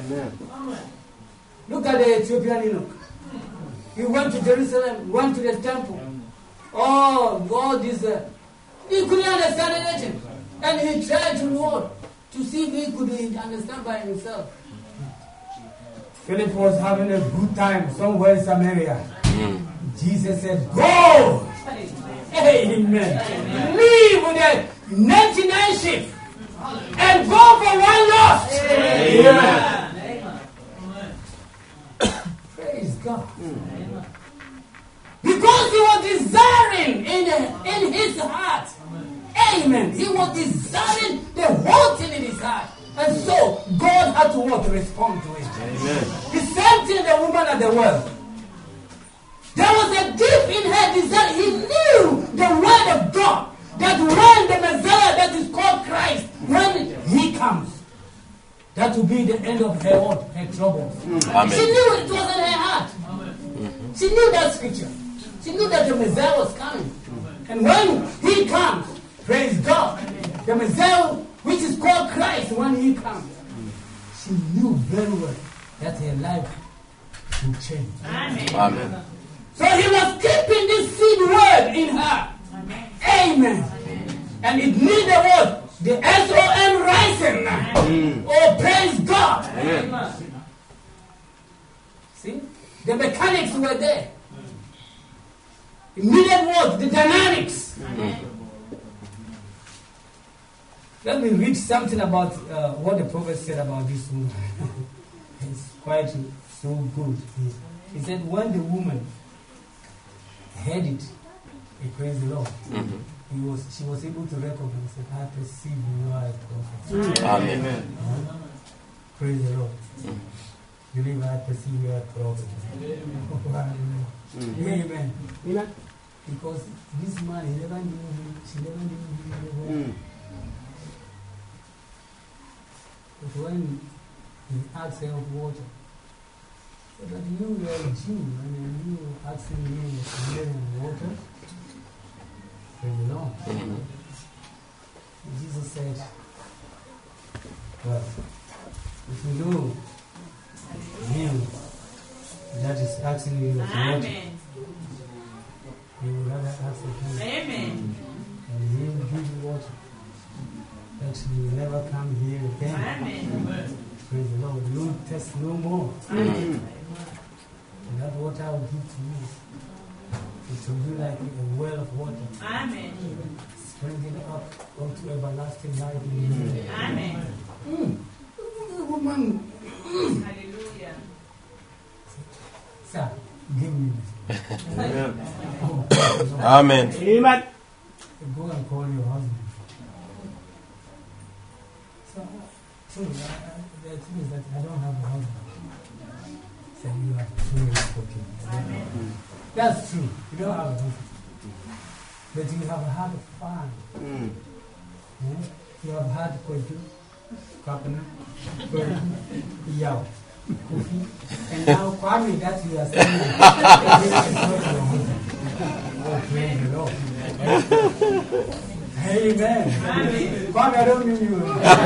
Look at the Ethiopian eunuch. He went to Jerusalem, went to the temple. Oh, God is he couldn't understand anything. And he tried to Lord to see if he could understand by himself. Philip was having a good time somewhere in Samaria. Jesus said, go! Amen. Leave with the 99 sheep and go for one lost. Amen. Praise God. Because he was desiring in his heart. Amen. He was desiring the whole thing in his heart. And so God had to what? Respond to it. Amen. The same thing the woman at the well. There was a deep in her desire. He knew the word of God. That when the Messiah that is called Christ, when he comes, that will be the end of her what? Her troubles. Amen. She knew it was in her heart. She knew that scripture. She knew that the Messiah was coming. And when he comes, praise God, the Messiah which is called Christ, when he comes, she knew very well that her life will change. Amen. So he was keeping this seed word in her. Amen. And it needed what? The SON rising. Oh, praise God. Amen. See? The mechanics were there. It needed what? The dynamics. Let me read something about what the prophet said about this woman. It's quite so good. He said, when the woman heard it, he praised the Lord. She was able to recognize that I perceive you are a prophet. Amen. Praise the Lord. Believe I perceive you are a prophet. Amen. Amen. Because this man, he never knew him. She never knew him. But when he asked her of water, he said that you were a Jew and you were asking me to give him water. Praise the Lord. Jesus said, well, if you know him that is asking you for water, you will rather ask of him. Amen. And he will give you water. That you will never come here again. Amen. Praise the Lord. You will test no more. And that water I will give to you. It will be like a well of water. Amen. Springing up unto everlasting life in you. Amen. Woman. Hallelujah. Sir, give me this. Amen. Amen. Go and call your husband. So, true. The thing is that I don't have a husband. So you have true spoken. That's true. You don't have a husband. But you have had fun. You have had Koju, Kapana, Yao, Kofi, and now Kwame that you are saying this is not your husband. Oh, praise the Lord. Amen. Father, I don't mean you.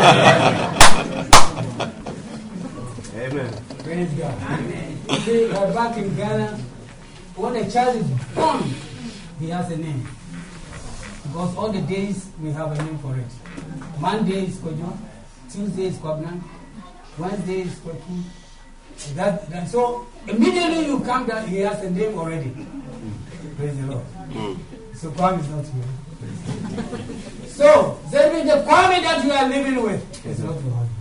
Amen. Praise God. You see, back in Ghana, when a child is born, he has a name. Because all the days we have a name for it. Monday is Kojo, Tuesday is Kobnan, Wednesday is Koku. So immediately you come down, he has a name already. Praise the Lord. So Kwame is not here. So that means the Kwame that you are living with is not your husband.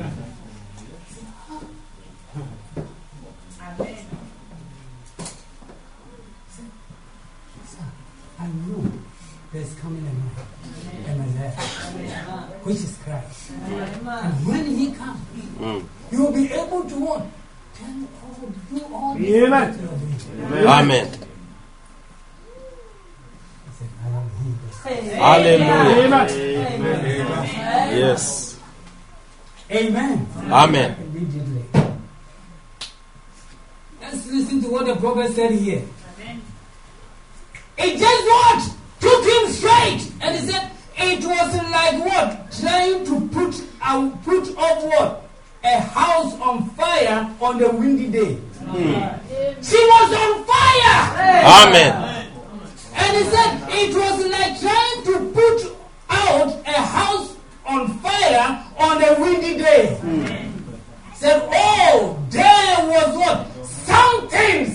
I know there's coming a man, which is Christ. And when he comes, you will be able to what? Do all this. Amen. Amen. Hallelujah. Yes. Amen. Amen. Immediately. Let's listen to what the prophet said here. It just what? Took him straight. And he said, it was like what? Trying to put off what? A house on fire on the windy day. She was on fire. Amen. And he said, it was like trying to put out a house on fire on a windy day. Said, oh, there was what? Something.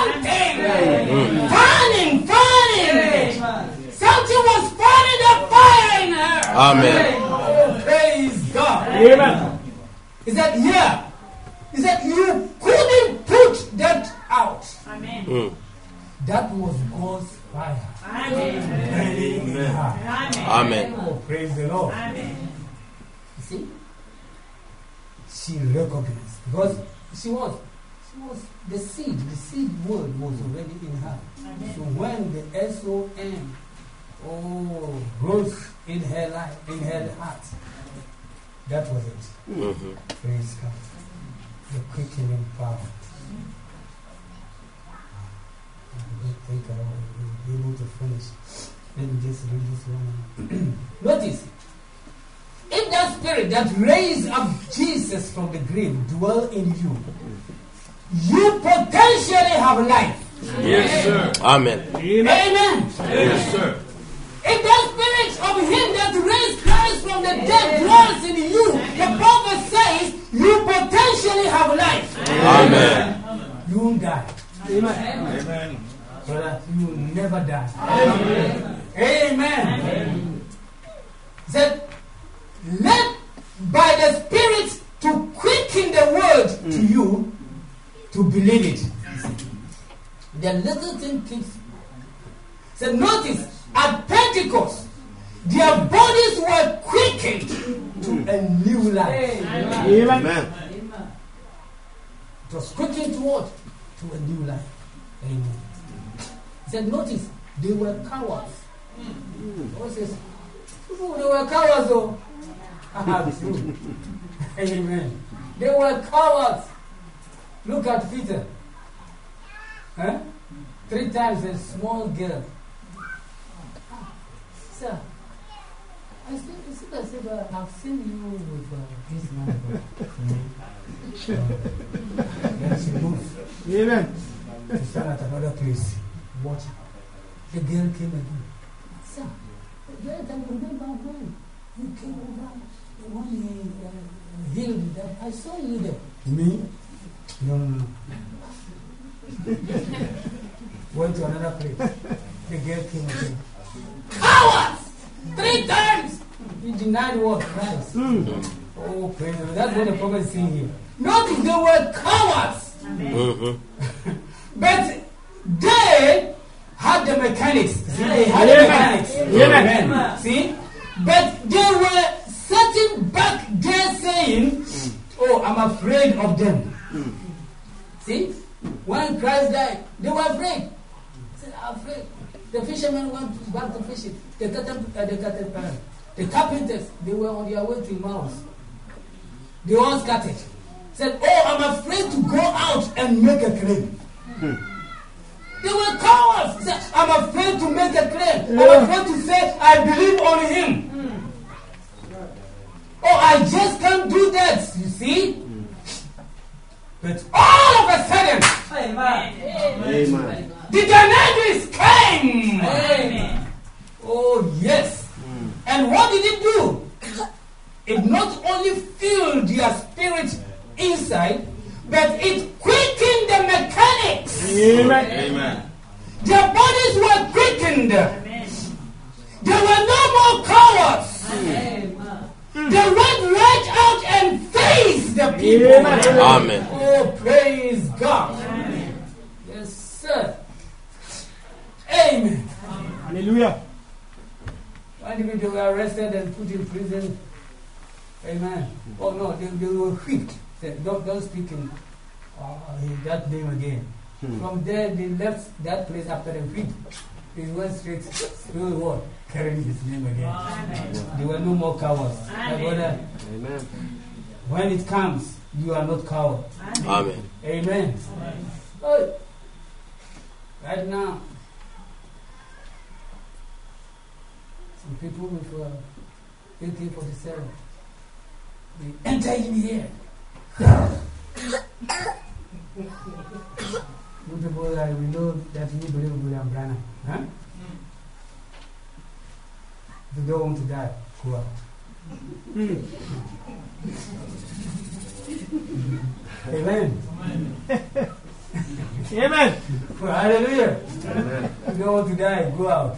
Fanning. Something was fanning the fire in her. Amen. Oh, praise God. Amen. He said, yeah. He said, you couldn't put that out. Amen. That was God's fire. Amen. Burning in her. Amen. Oh, praise the Lord. Amen. You see? She recognized. Because she was the seed word was already in her. Amen. So when the SON rose in her life, in her heart, that was it. Praise God. The quickening power. I don't think I will be able to finish. Let me just read this one. Notice, if that spirit that raised up Jesus from the grave dwell in you, you potentially have life. Yes, sir. Amen. Amen. Yes, sir. If that spirit of him that raised Christ from the dead dwells in you, the prophet says you potentially have life. Amen. You won't die. Amen. Brother, you will never die. Amen. Said, let by the Spirit to quicken the word to you to believe it. The little thing keeps. So notice, at Pentecost, their bodies were quickened to a new life. Amen. It was quickened to what? To a new life. Amen. He said, notice, they were cowards. What says? They were cowards, though. True. Amen. They were cowards. Look at Peter. 3 times a small girl. Sir, I said, I've seen you with this man. Then she moved. Amen. To stand at another place. Watch. The girl came again. Sir, I remember when you came over when he healed that. I saw you there. Me? No. Went to another place. The girl came again. Cowards! 3 times! He denied what? Christ. Oh, praise the Lord. That's what the prophet is saying here. Notice they were cowards. But they had the mechanics. See, they had the mechanics. Amen. See? But they were sitting back there saying, oh, I'm afraid of them. See? When Christ died, they were afraid. They said, I'm afraid. The fishermen went back to fishing. The carpenters, they were on their way to Emmaus. They all scattered. Said, oh, I'm afraid to go out and make a claim. They were cowards. He said, I'm afraid to make a claim. I'm afraid to say I believe on him. Oh, I just can't do that, you see? But all of a sudden, Amen. the Daenerys came. Amen. Oh, yes. And what did it do? It not only filled their spirit inside, but it quickened the mechanics. Amen. Amen. Their bodies were quickened. There were no more cowards. They went right out and faced the people. Amen. Oh, praise God. Yes, sir. Amen. Hallelujah. When they were arrested and put in prison, amen. Oh no, they were whipped. Said, don't speak in that name again. From there, they left that place after the whip. They went straight to the world, carrying his name again. There were no more cowards. My brother, Amen. when it comes, you are not coward. Amen. Amen. Oh, right now, some people with AK-47, they enter in here. You people, we know that you believe in William Branham. Huh? If you don't want to die, go out. Amen. Amen. Hallelujah. Amen. If you don't want to die, go out.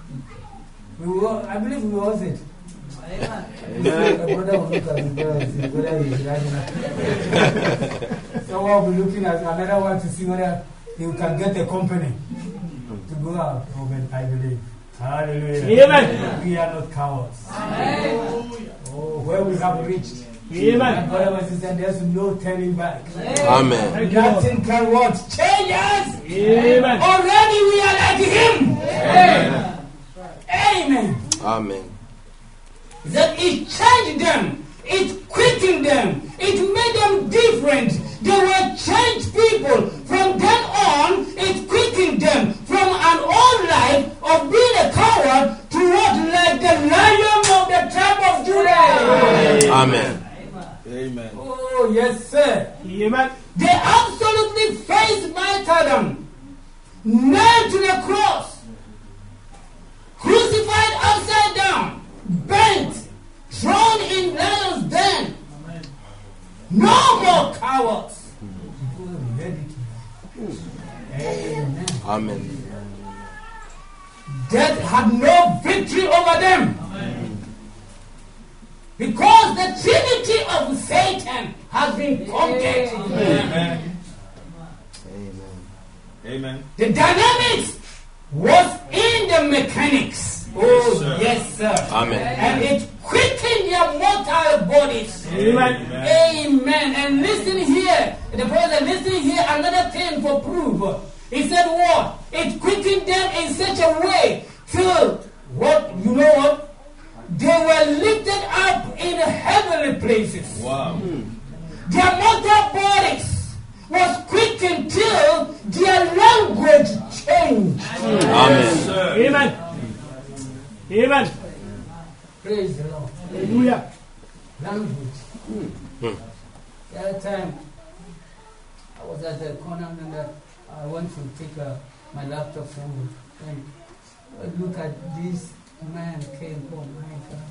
I believe we will it. The brother will look at his brother and see whether he is rising up. Someone will be looking at another one to see whether he can get a company to go out. Oh, but I believe. Hallelujah. Amen. We are not cowards. Oh, where we have reached. Amen. My brother and sister, there's no turning back. Amen. Nothing can what? Change us. Amen. Already we are like him. Amen. Amen. Amen. That it changed them, it quickened them, it made them different. They were changed people. From then on, it quickened them from an old life of being a coward to what? Like the lion of the tribe of Judah. Amen. Amen. Oh, yes, sir. Amen. They absolutely faced martyrdom, nailed to the cross, crucified upside down, bent, thrown in lions' den. No more cowards. Amen. Amen. Death had no victory over them. Because the trinity of Satan has been conquered. Amen. Amen. The dynamics was in the mechanics. Oh, yes, sir. Amen. And it quickened their mortal bodies. Amen. Amen. And listen here, the brother, listen here, another thing for proof. He said what? It quickened them in such a way till what? You know what? They were lifted up in heavenly places. Wow. Their mortal bodies was quickened till their language changed. Amen. Amen. Amen. Praise the Lord. Hallelujah. Language. The other time, I was at the corner and I went to take my laptop somewhere. And I look at this man came. Oh my God.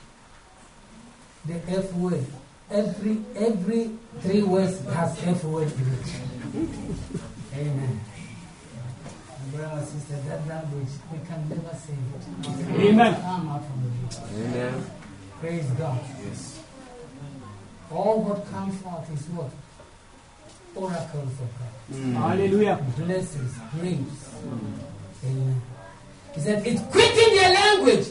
The F word. Every 3 words has F word in it. Amen. My brother and sister, that language, we can never say it. Amen. I'm out from the Amen. Praise God. Yes. All what comes out is what? Oracles of God. Hallelujah. Blessings, dreams. Amen. He said, it quickened their language.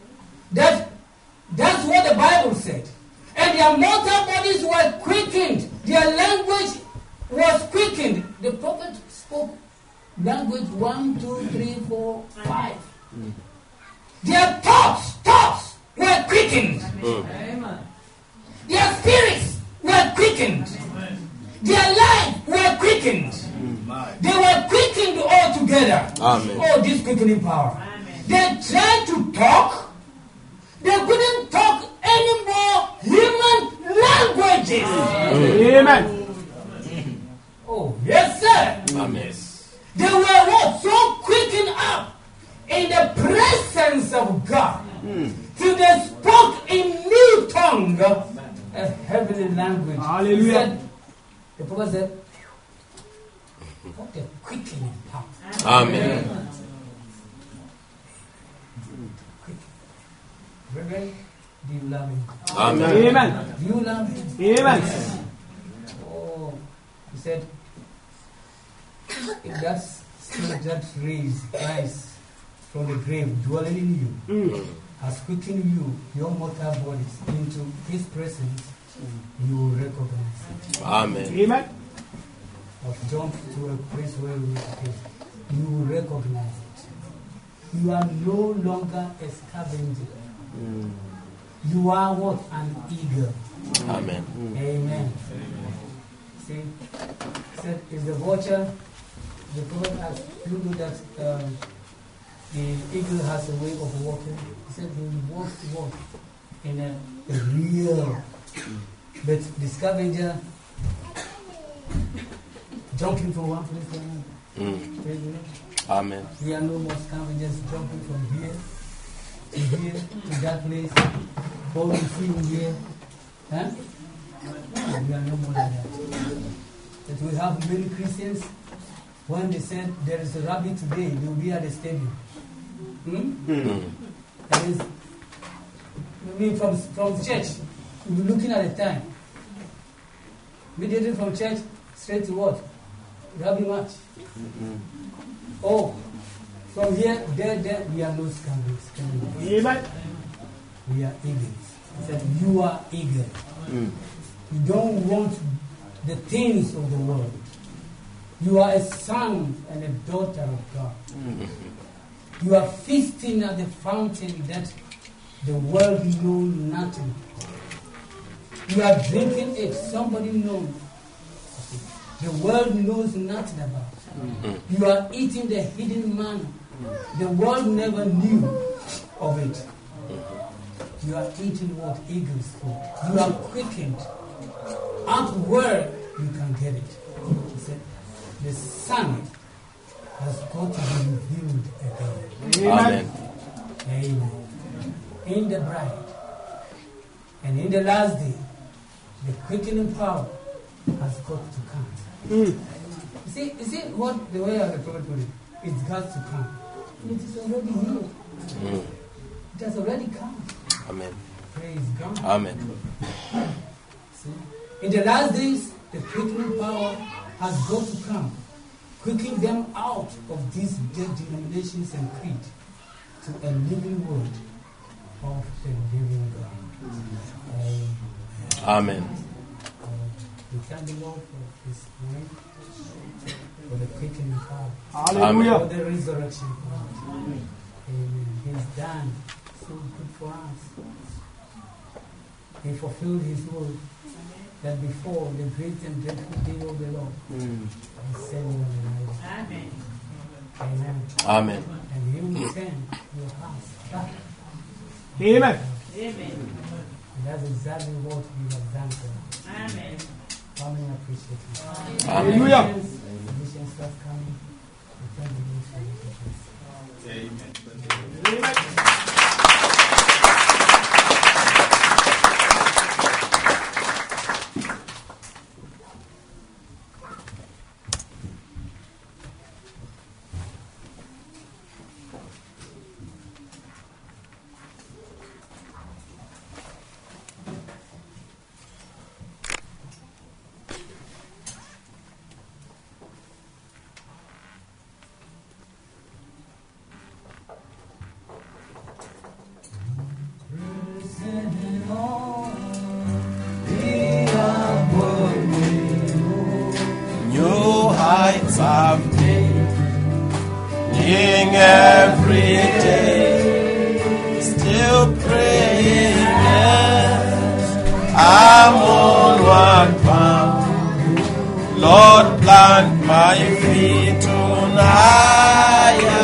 That's what the Bible said. And their mortal bodies were quickened. Their language was quickened. The prophet spoke language 1, 2, 3, 4, 5. Their thoughts were quickened. Amen. Their spirits were quickened. Their life were quickened. They were quickened altogether. Amen. Oh, this quickening power. They tried to talk. They couldn't talk any more human languages. Amen. Oh, yes, sir. Amen. They were what? So quickened up in the presence of God. Till they spoke in new tongue, a heavenly language. Hallelujah. He said, the prophet said, what a quickening power. Amen. Reverend, do you love him? Amen. Amen. Do you love him? Amen. Oh, he said, if that spirit that raised Christ from the grave dwelling in you has quickened you, your mortal bodies, into his presence, you will recognize it. Amen. Amen. Or jump to a place where you will recognize it. You are no longer a scavenger. You are what? An eagle. Amen. Amen. See, said, is the vulture, the prophet asked, you know that the eagle has a way of walking? He said he walks in a real, but the scavenger jumping from one place to another. Amen. We are no more scavengers jumping from here to that place, going through here. Huh? We are no more like that. But we have many Christians, when they said there is a rabbi today, they will be at the stadium. That is, I mean, from church, we'll be looking at the time. Immediately from church, straight to what? Rabbi match. Oh, from here, there, we are no scandals. Amen. We are eagles. He said, you are eagle. You don't want the things of the world. You are a son and a daughter of God. You are feasting at the fountain that the world knows nothing. You are drinking it. Somebody knows. The world knows nothing about. You are eating the hidden manna. The world never knew of it. You are eating what? Eagles food. You are quickened up where you can get it. He said, the Son has got to be revealed again. Amen. Amen. In the bride. And in the last day, the quickening power has got to come. You see what the way of the prophet put it? It's got to come. It is already here. It has already come. Amen. Praise God. Amen. See? In the last days, the quickening power has got to come. Quicken them out of these dead denominations and creed to a living word of the living God. Amen. We thank the Lord for His word, for the quickening power, Hallelujah. for the resurrection power. Amen. He's done so good for us. He fulfilled His word that before the great and dreadful day of the Lord, He sent you on the night. Amen. Amen. Amen. And He will send your house back. Amen. Amen. And that's exactly what He has done for us. Amen. How many appreciate it? Hallelujah. The missions start coming. We thank the Lord for the missions. Amen. New heights I've gained, every day, still praying. I'm onward bound. Lord, plant my feet on higher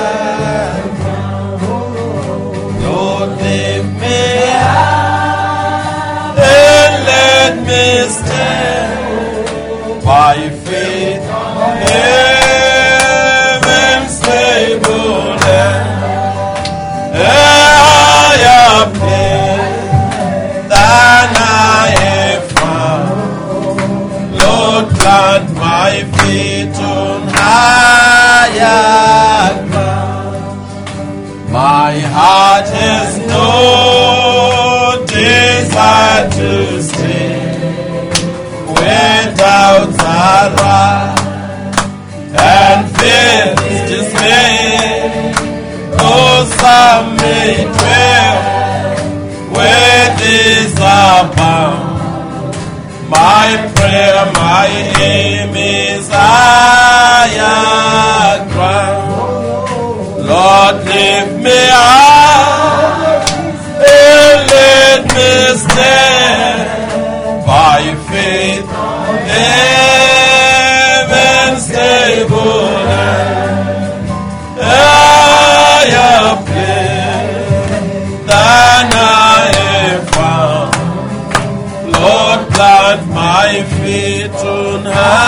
My prayer, my aim is higher ground. Lord, lift me up and let me stand by faith, heaven stable and higher place than I have found. Lord, plant my feet on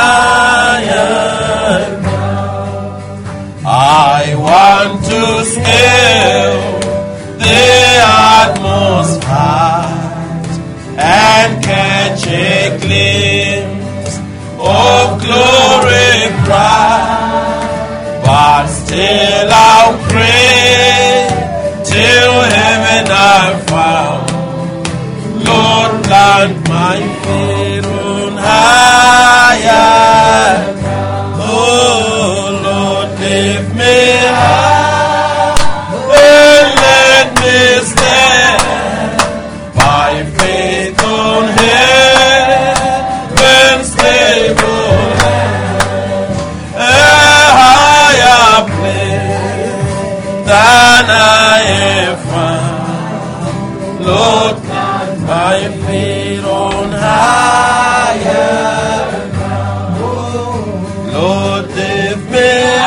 higher ground. I want to scale the utmost height and catch a glimpse of glory bright. But still I'll pray till heaven I found. Lord, plant my feet on higher. Oh, Lord, lift me high and let me stand by faith on heaven's stable land, a higher place than I have found. Lord, my feet on higher ground. Lord, lift me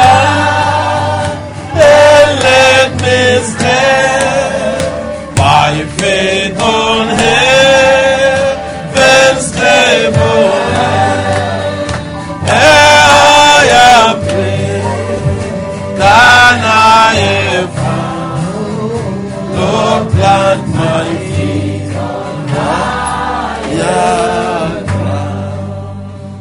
high and let me stand by faith on heaven's stable land, a higher place than I have found. Lord, plant my feet higher ground.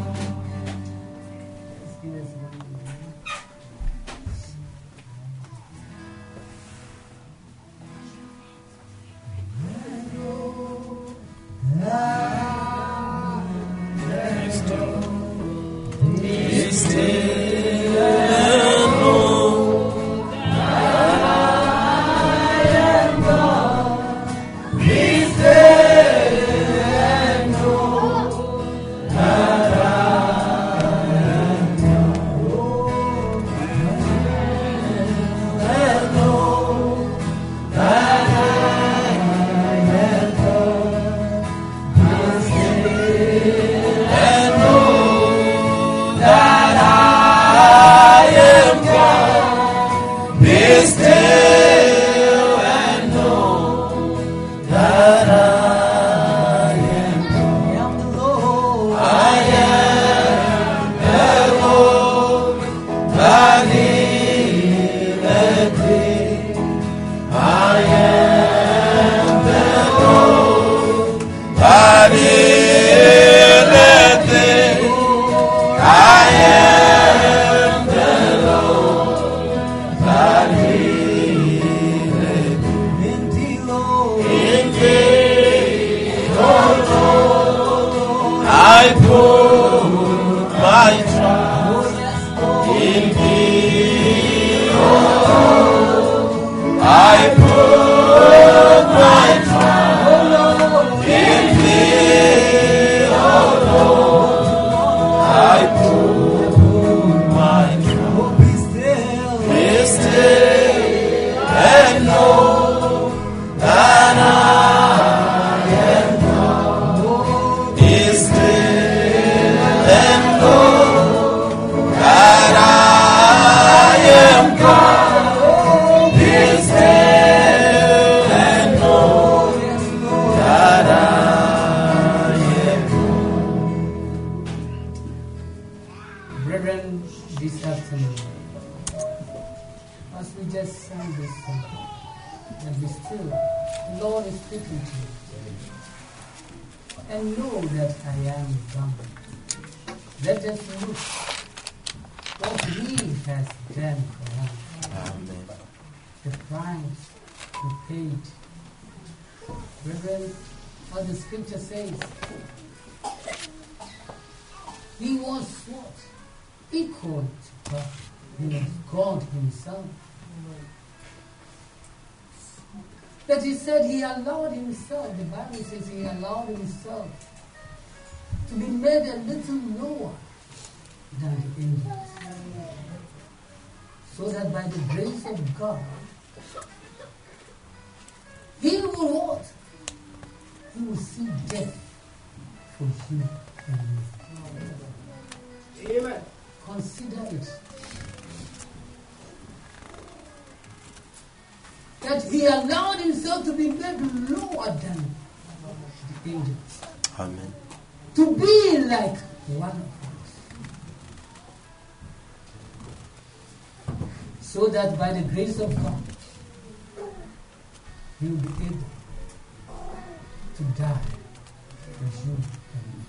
Be still and know that I am God. Be still and know that I am God. And know that I am God. Be still and know that I am God. Be still and know that I am God. I am the Lord that healeth thee. I am the Lord that healeth thee. I am the Lord that healeth thee. In thee, O Lord, I put my trust. In thee, O Lord, I put my trust. In thee, O Lord, I put my trust. Be still and know that I am God. Be still and know that I am God. Be still and know that I am God. Brethren, this afternoon, as we just sang this song, and be still, the Lord is speaking to you. And know that I am God. Let us look what He has done for us. Amen. The price He paid. Brethren, as the scripture says, He was what? Equal to God. He was God Himself. That He said He allowed Himself, the Bible says He allowed Himself to be made a little lower than the angels, so that by the grace of God, he will what? He will see death for you and me. Amen. Consider it. That he allowed himself to be made lower than the angels. Amen. To be like one of us. So that by the grace of God, he will be able to die for you and me.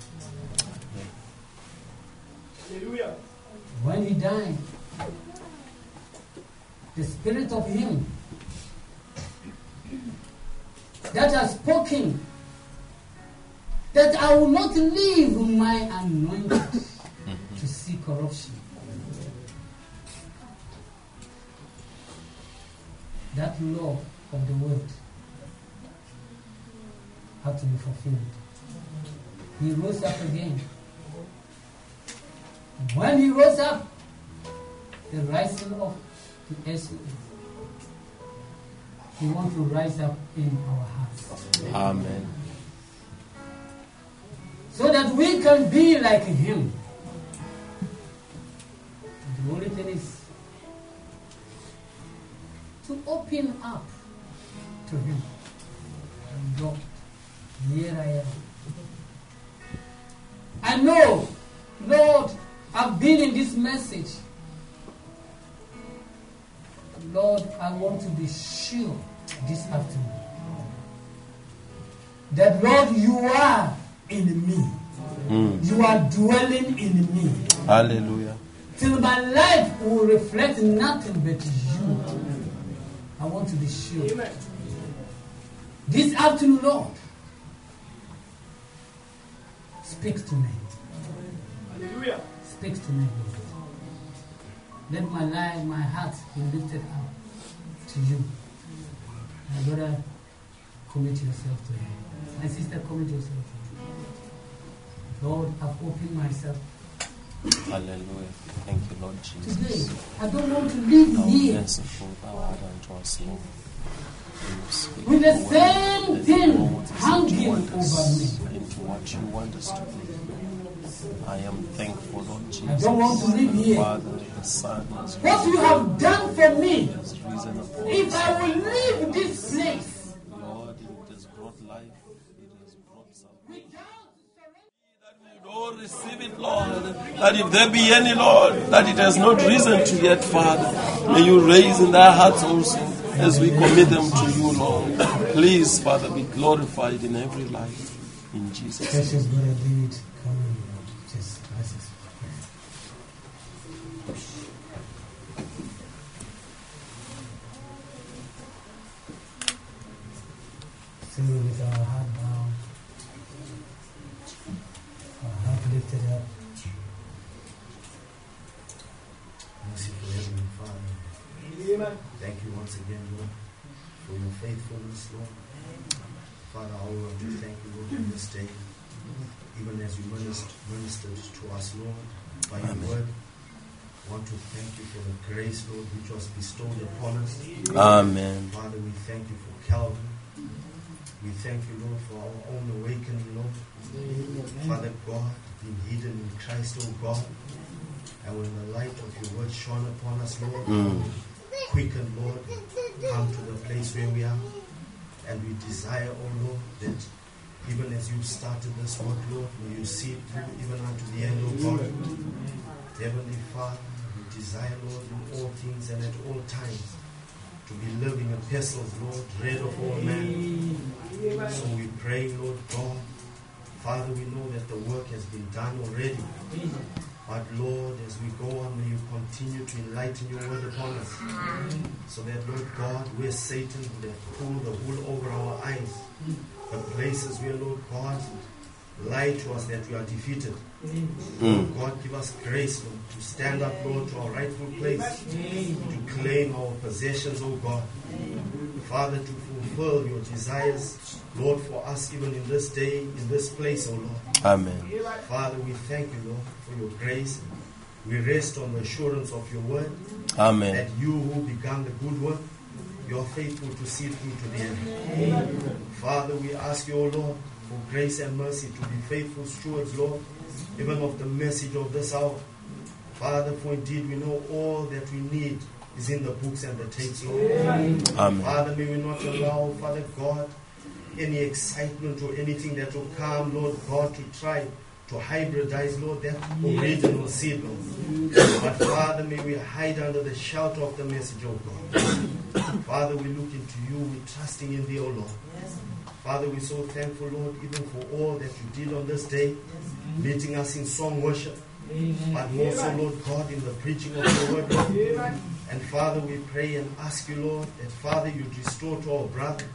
Hallelujah. When he died, the spirit of him that has spoken that I will not leave my anointed to see corruption. That law of the word had to be fulfilled. He rose up again. When he rose up, the rising of the SOS, he wants to rise up in our hearts. Amen. So that we can be like him. The only thing is to open up to him. And Lord, here I am. I know, Lord, I've been in this message. Lord, I want to be sure this afternoon that, Lord, you are in me. You are dwelling in me. Hallelujah. Till my life will reflect nothing but you. I want to be sure. Amen. This afternoon, Lord, speak to me. Hallelujah. Speak to me, Lord. Let my life, my heart be lifted up to you. My brother, commit yourself to him. My sister, commit yourself to him. Lord, I've opened myself. Hallelujah. Thank you, Lord Jesus. Today, I don't want to live How here merciful thou art unto us, Lord. with the same thing hanging want over us me. into what you want us to be. I am thankful, Lord Jesus. I don't want to live here. Father, the Son, has What you have done for me, risen upon if us. I will leave this place, Lord, it has brought life. It has brought salvation. Lord, receive it, Lord. That if there be any, Lord, that it has not risen to yet, Father, may you raise in their hearts also as we commit them to you, Lord. Please, Father, be glorified in every life. In Jesus' name. precious brother David, come on, Lord. Just bless us. Still with our heart bowed, our heart lifted up. Merciful Heavenly Father, Amen. thank you once again, Lord, for your faithfulness, Lord. Father, I want to thank you, Lord, on this day, even as you ministered to us, Lord, by your word. I want to thank you for the grace, Lord, which was bestowed upon us. Amen. Father, we thank you for Calvin. We thank you, Lord, for our own awakening, Lord. Father God, being hidden in Christ, oh God. And when the light of your word shone upon us, Lord, quicken, Lord, come to the place where we are. And we desire, oh Lord, that even as you've started this work, Lord, may you see it through even unto the end, oh God. Heavenly Father, we desire, Lord, in all things and at all times to be living epistles, Lord, read of all men. So we pray, Lord God, Father, we know that the work has been done already. But Lord, as we go on, may you continue to enlighten your word upon us. So that, Lord God, where Satan would have pulled the wool over our eyes, the places where, Lord God, lie to us that we are defeated. Lord God, give us grace, Lord, to stand up, Lord, to our rightful place, to claim our possessions, oh God. Father, to fulfill your desires, Lord, for us even in this day, in this place, oh Lord. Amen. Father, we thank you, Lord, for your grace. We rest on the assurance of your word. Amen. That you who began the good work, you are faithful to see through to the end. Father, we ask you, O Lord, for grace and mercy to be faithful stewards, Lord, even of the message of this hour. Father, for indeed we know all that we need is in the books and the tapes, Lord. Amen. Father, may we not allow, Father God, any excitement or anything that will come, Lord God, to try to hybridize, Lord, that original seed, Lord. But Father, may we hide under the shelter of the message of God. Father, we look into you, we're trusting in thee, O Lord. Father, we're so thankful, Lord, even for all that you did on this day, meeting us in song worship, but more so, Lord God, in the preaching of your word, Lord. And Father, we pray and ask you, Lord, that Father, you'd restore to our brother.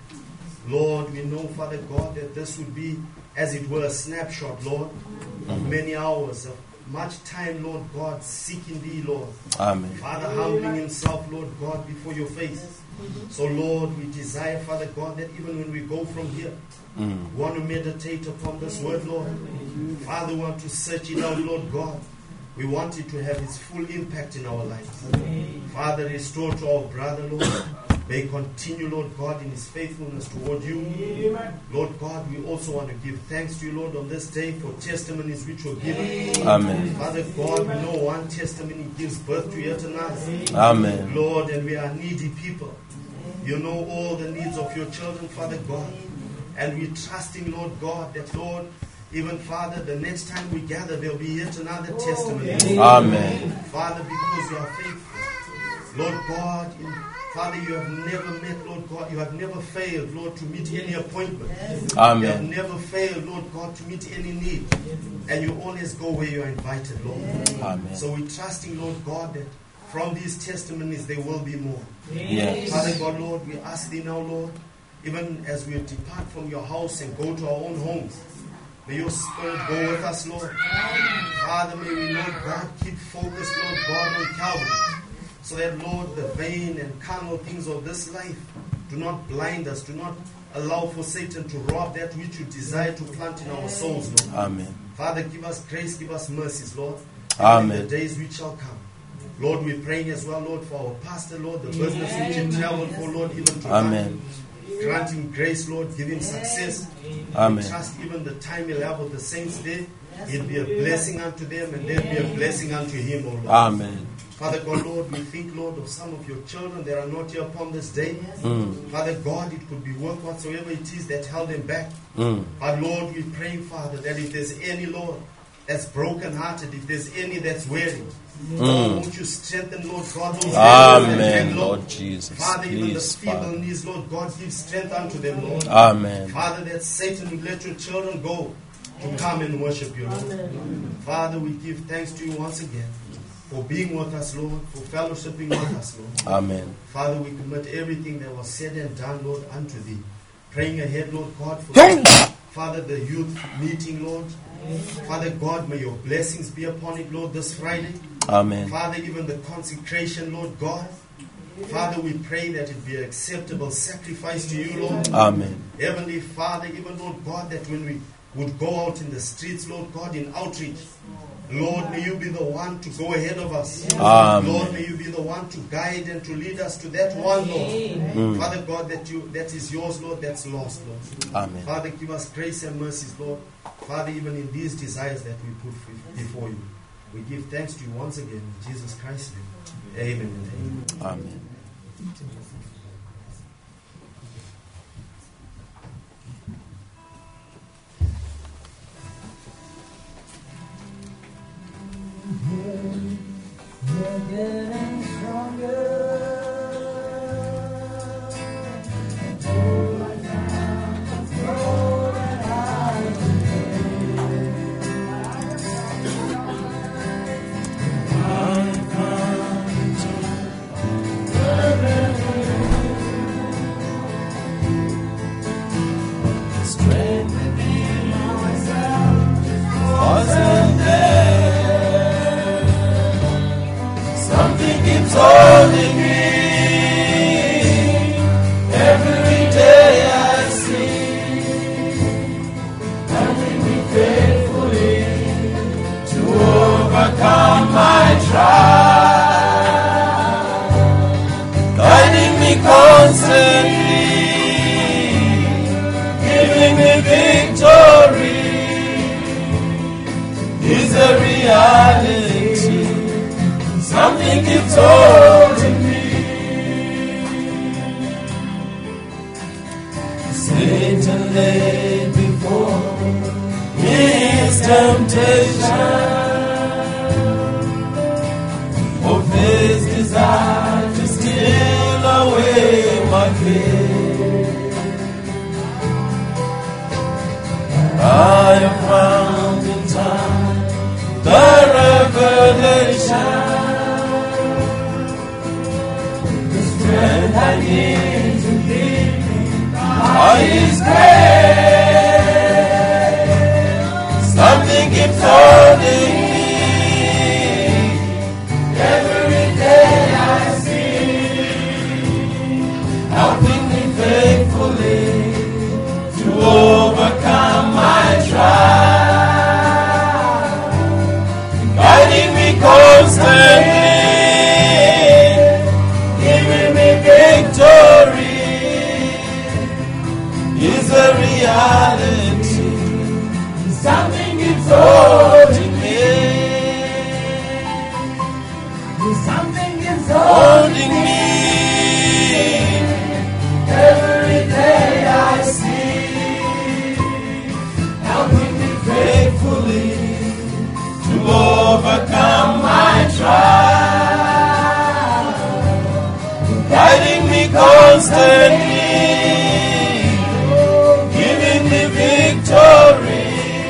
Lord, we know, Father God, that this would be, as it were, a snapshot, Lord, of many hours, of much time, Lord God, seeking thee, Lord. Amen. Father, humbling himself, Lord God, before your face. So, Lord, we desire, Father God, that even when we go from here, we want to meditate upon this word, Lord. Father, we want to search it out, Lord God. We want it to have its full impact in our lives. Father, restore to our brother, Lord. May continue, Lord God, in his faithfulness toward you. Lord God, we also want to give thanks to you, Lord, on this day for testimonies which were given. Amen. Father God, we know one testimony gives birth to yet another. Amen. Lord, and we are needy people. You know all the needs of your children, Father God. And we're trusting, Lord God, that, Lord, even, Father, the next time we gather, there'll be yet another testimony. Amen. Father, because you are faithful. Lord God, Father, you have never met, Lord God, you have never failed, Lord, to meet any appointment. Amen. You have never failed, Lord God, to meet any need. And you always go where you are invited, Lord. Amen. So we're trusting, Lord God, that from these testimonies there will be more. Yes. Father God, Lord, we ask thee now, Lord, even as we depart from your house and go to our own homes, may your Spirit go with us, Lord. Father, may we, Lord God, keep focused, Lord God, on Calvary. So that, Lord, the vain and carnal things of this life do not blind us, do not allow for Satan to rob that which you desire to plant in our souls, Lord. Amen. Father, give us grace, give us mercies, Lord. Amen. In the days which shall come. Lord, we're praying as well, Lord, for our pastor, Lord, the business which he traveled for, Lord, even to Amen. grant him grace, Lord, give him success. Amen. We trust even the time he'll have with the saints there, he'll be a blessing unto them and they'll be a blessing unto him, O Lord. Amen. Father God, Lord, we think, Lord, of some of your children that are not here upon this day. Father God, it could be work whatsoever it is that held them back. But Lord, we pray, Father, that if there's any, Lord, that's broken-hearted, if there's any that's weary, Lord, won't you strengthen, Lord God, those Amen, Lord Jesus. Father, even the Please, feeble Father. knees, Lord God, give strength unto them, Lord. Amen. Father, that Satan will let your children go to come and worship you, Lord. Father, we give thanks to you once again for being with us, Lord, for fellowshipping with us, Lord. Amen. Father, we commit everything that was said and done, Lord, unto thee. Praying ahead, Lord God, for Father, the youth meeting, Lord. Father God, may your blessings be upon it, Lord, this Friday. Amen. Father, even the consecration, Lord God. Father, we pray that it be an acceptable sacrifice to you, Lord. Amen. Heavenly Father, even, Lord God, that when we would go out in the streets, Lord God, in outreach, Lord, may you be the one to go ahead of us. Amen. Lord, may you be the one to guide and to lead us to that one, Lord. Father God, that is yours, Lord, that's lost, Lord. Amen. Father, give us grace and mercies, Lord. Father, even in these desires that we put before you. We give thanks to you once again in Jesus Christ's name. Amen and amen. Amen. We're getting stronger. Oh, I found more than I can bear. reality. Something keeps holding me. Satan laid before his temptation of his desire to steal away my faith. I have found in time the revelation, the strength I need to lead me by His grace. Something keeps holding me. Every day I see, helping me faithfully to overcome my trial, guiding me constantly, giving me victory, is a reality. Something is holding me. Something is holding me. Every day I see, helping me faithfully to overcome my trial, guiding me constantly, giving me victory,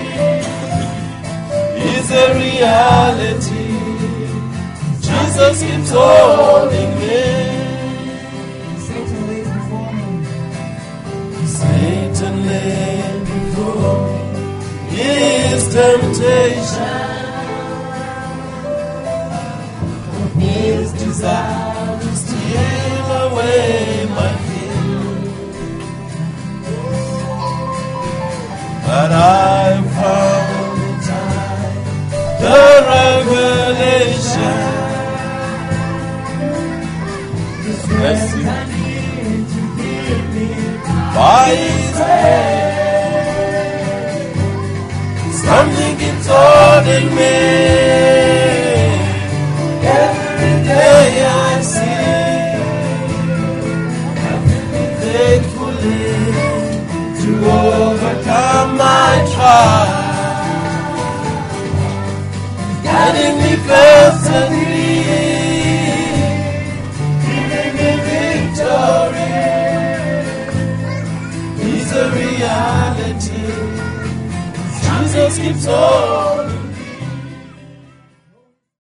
is a reality. Jesus keeps holding me. Satan laid before me. Satan laid before me his temptation, his desire to steal away my faith. But I found in time the revelation, this blessing I need to give me by His grace. Something keeps holding me. Every day I see, helping me faithfully to overcome my trial, guiding me constantly, giving me victory, is a reality. Jesus keeps on.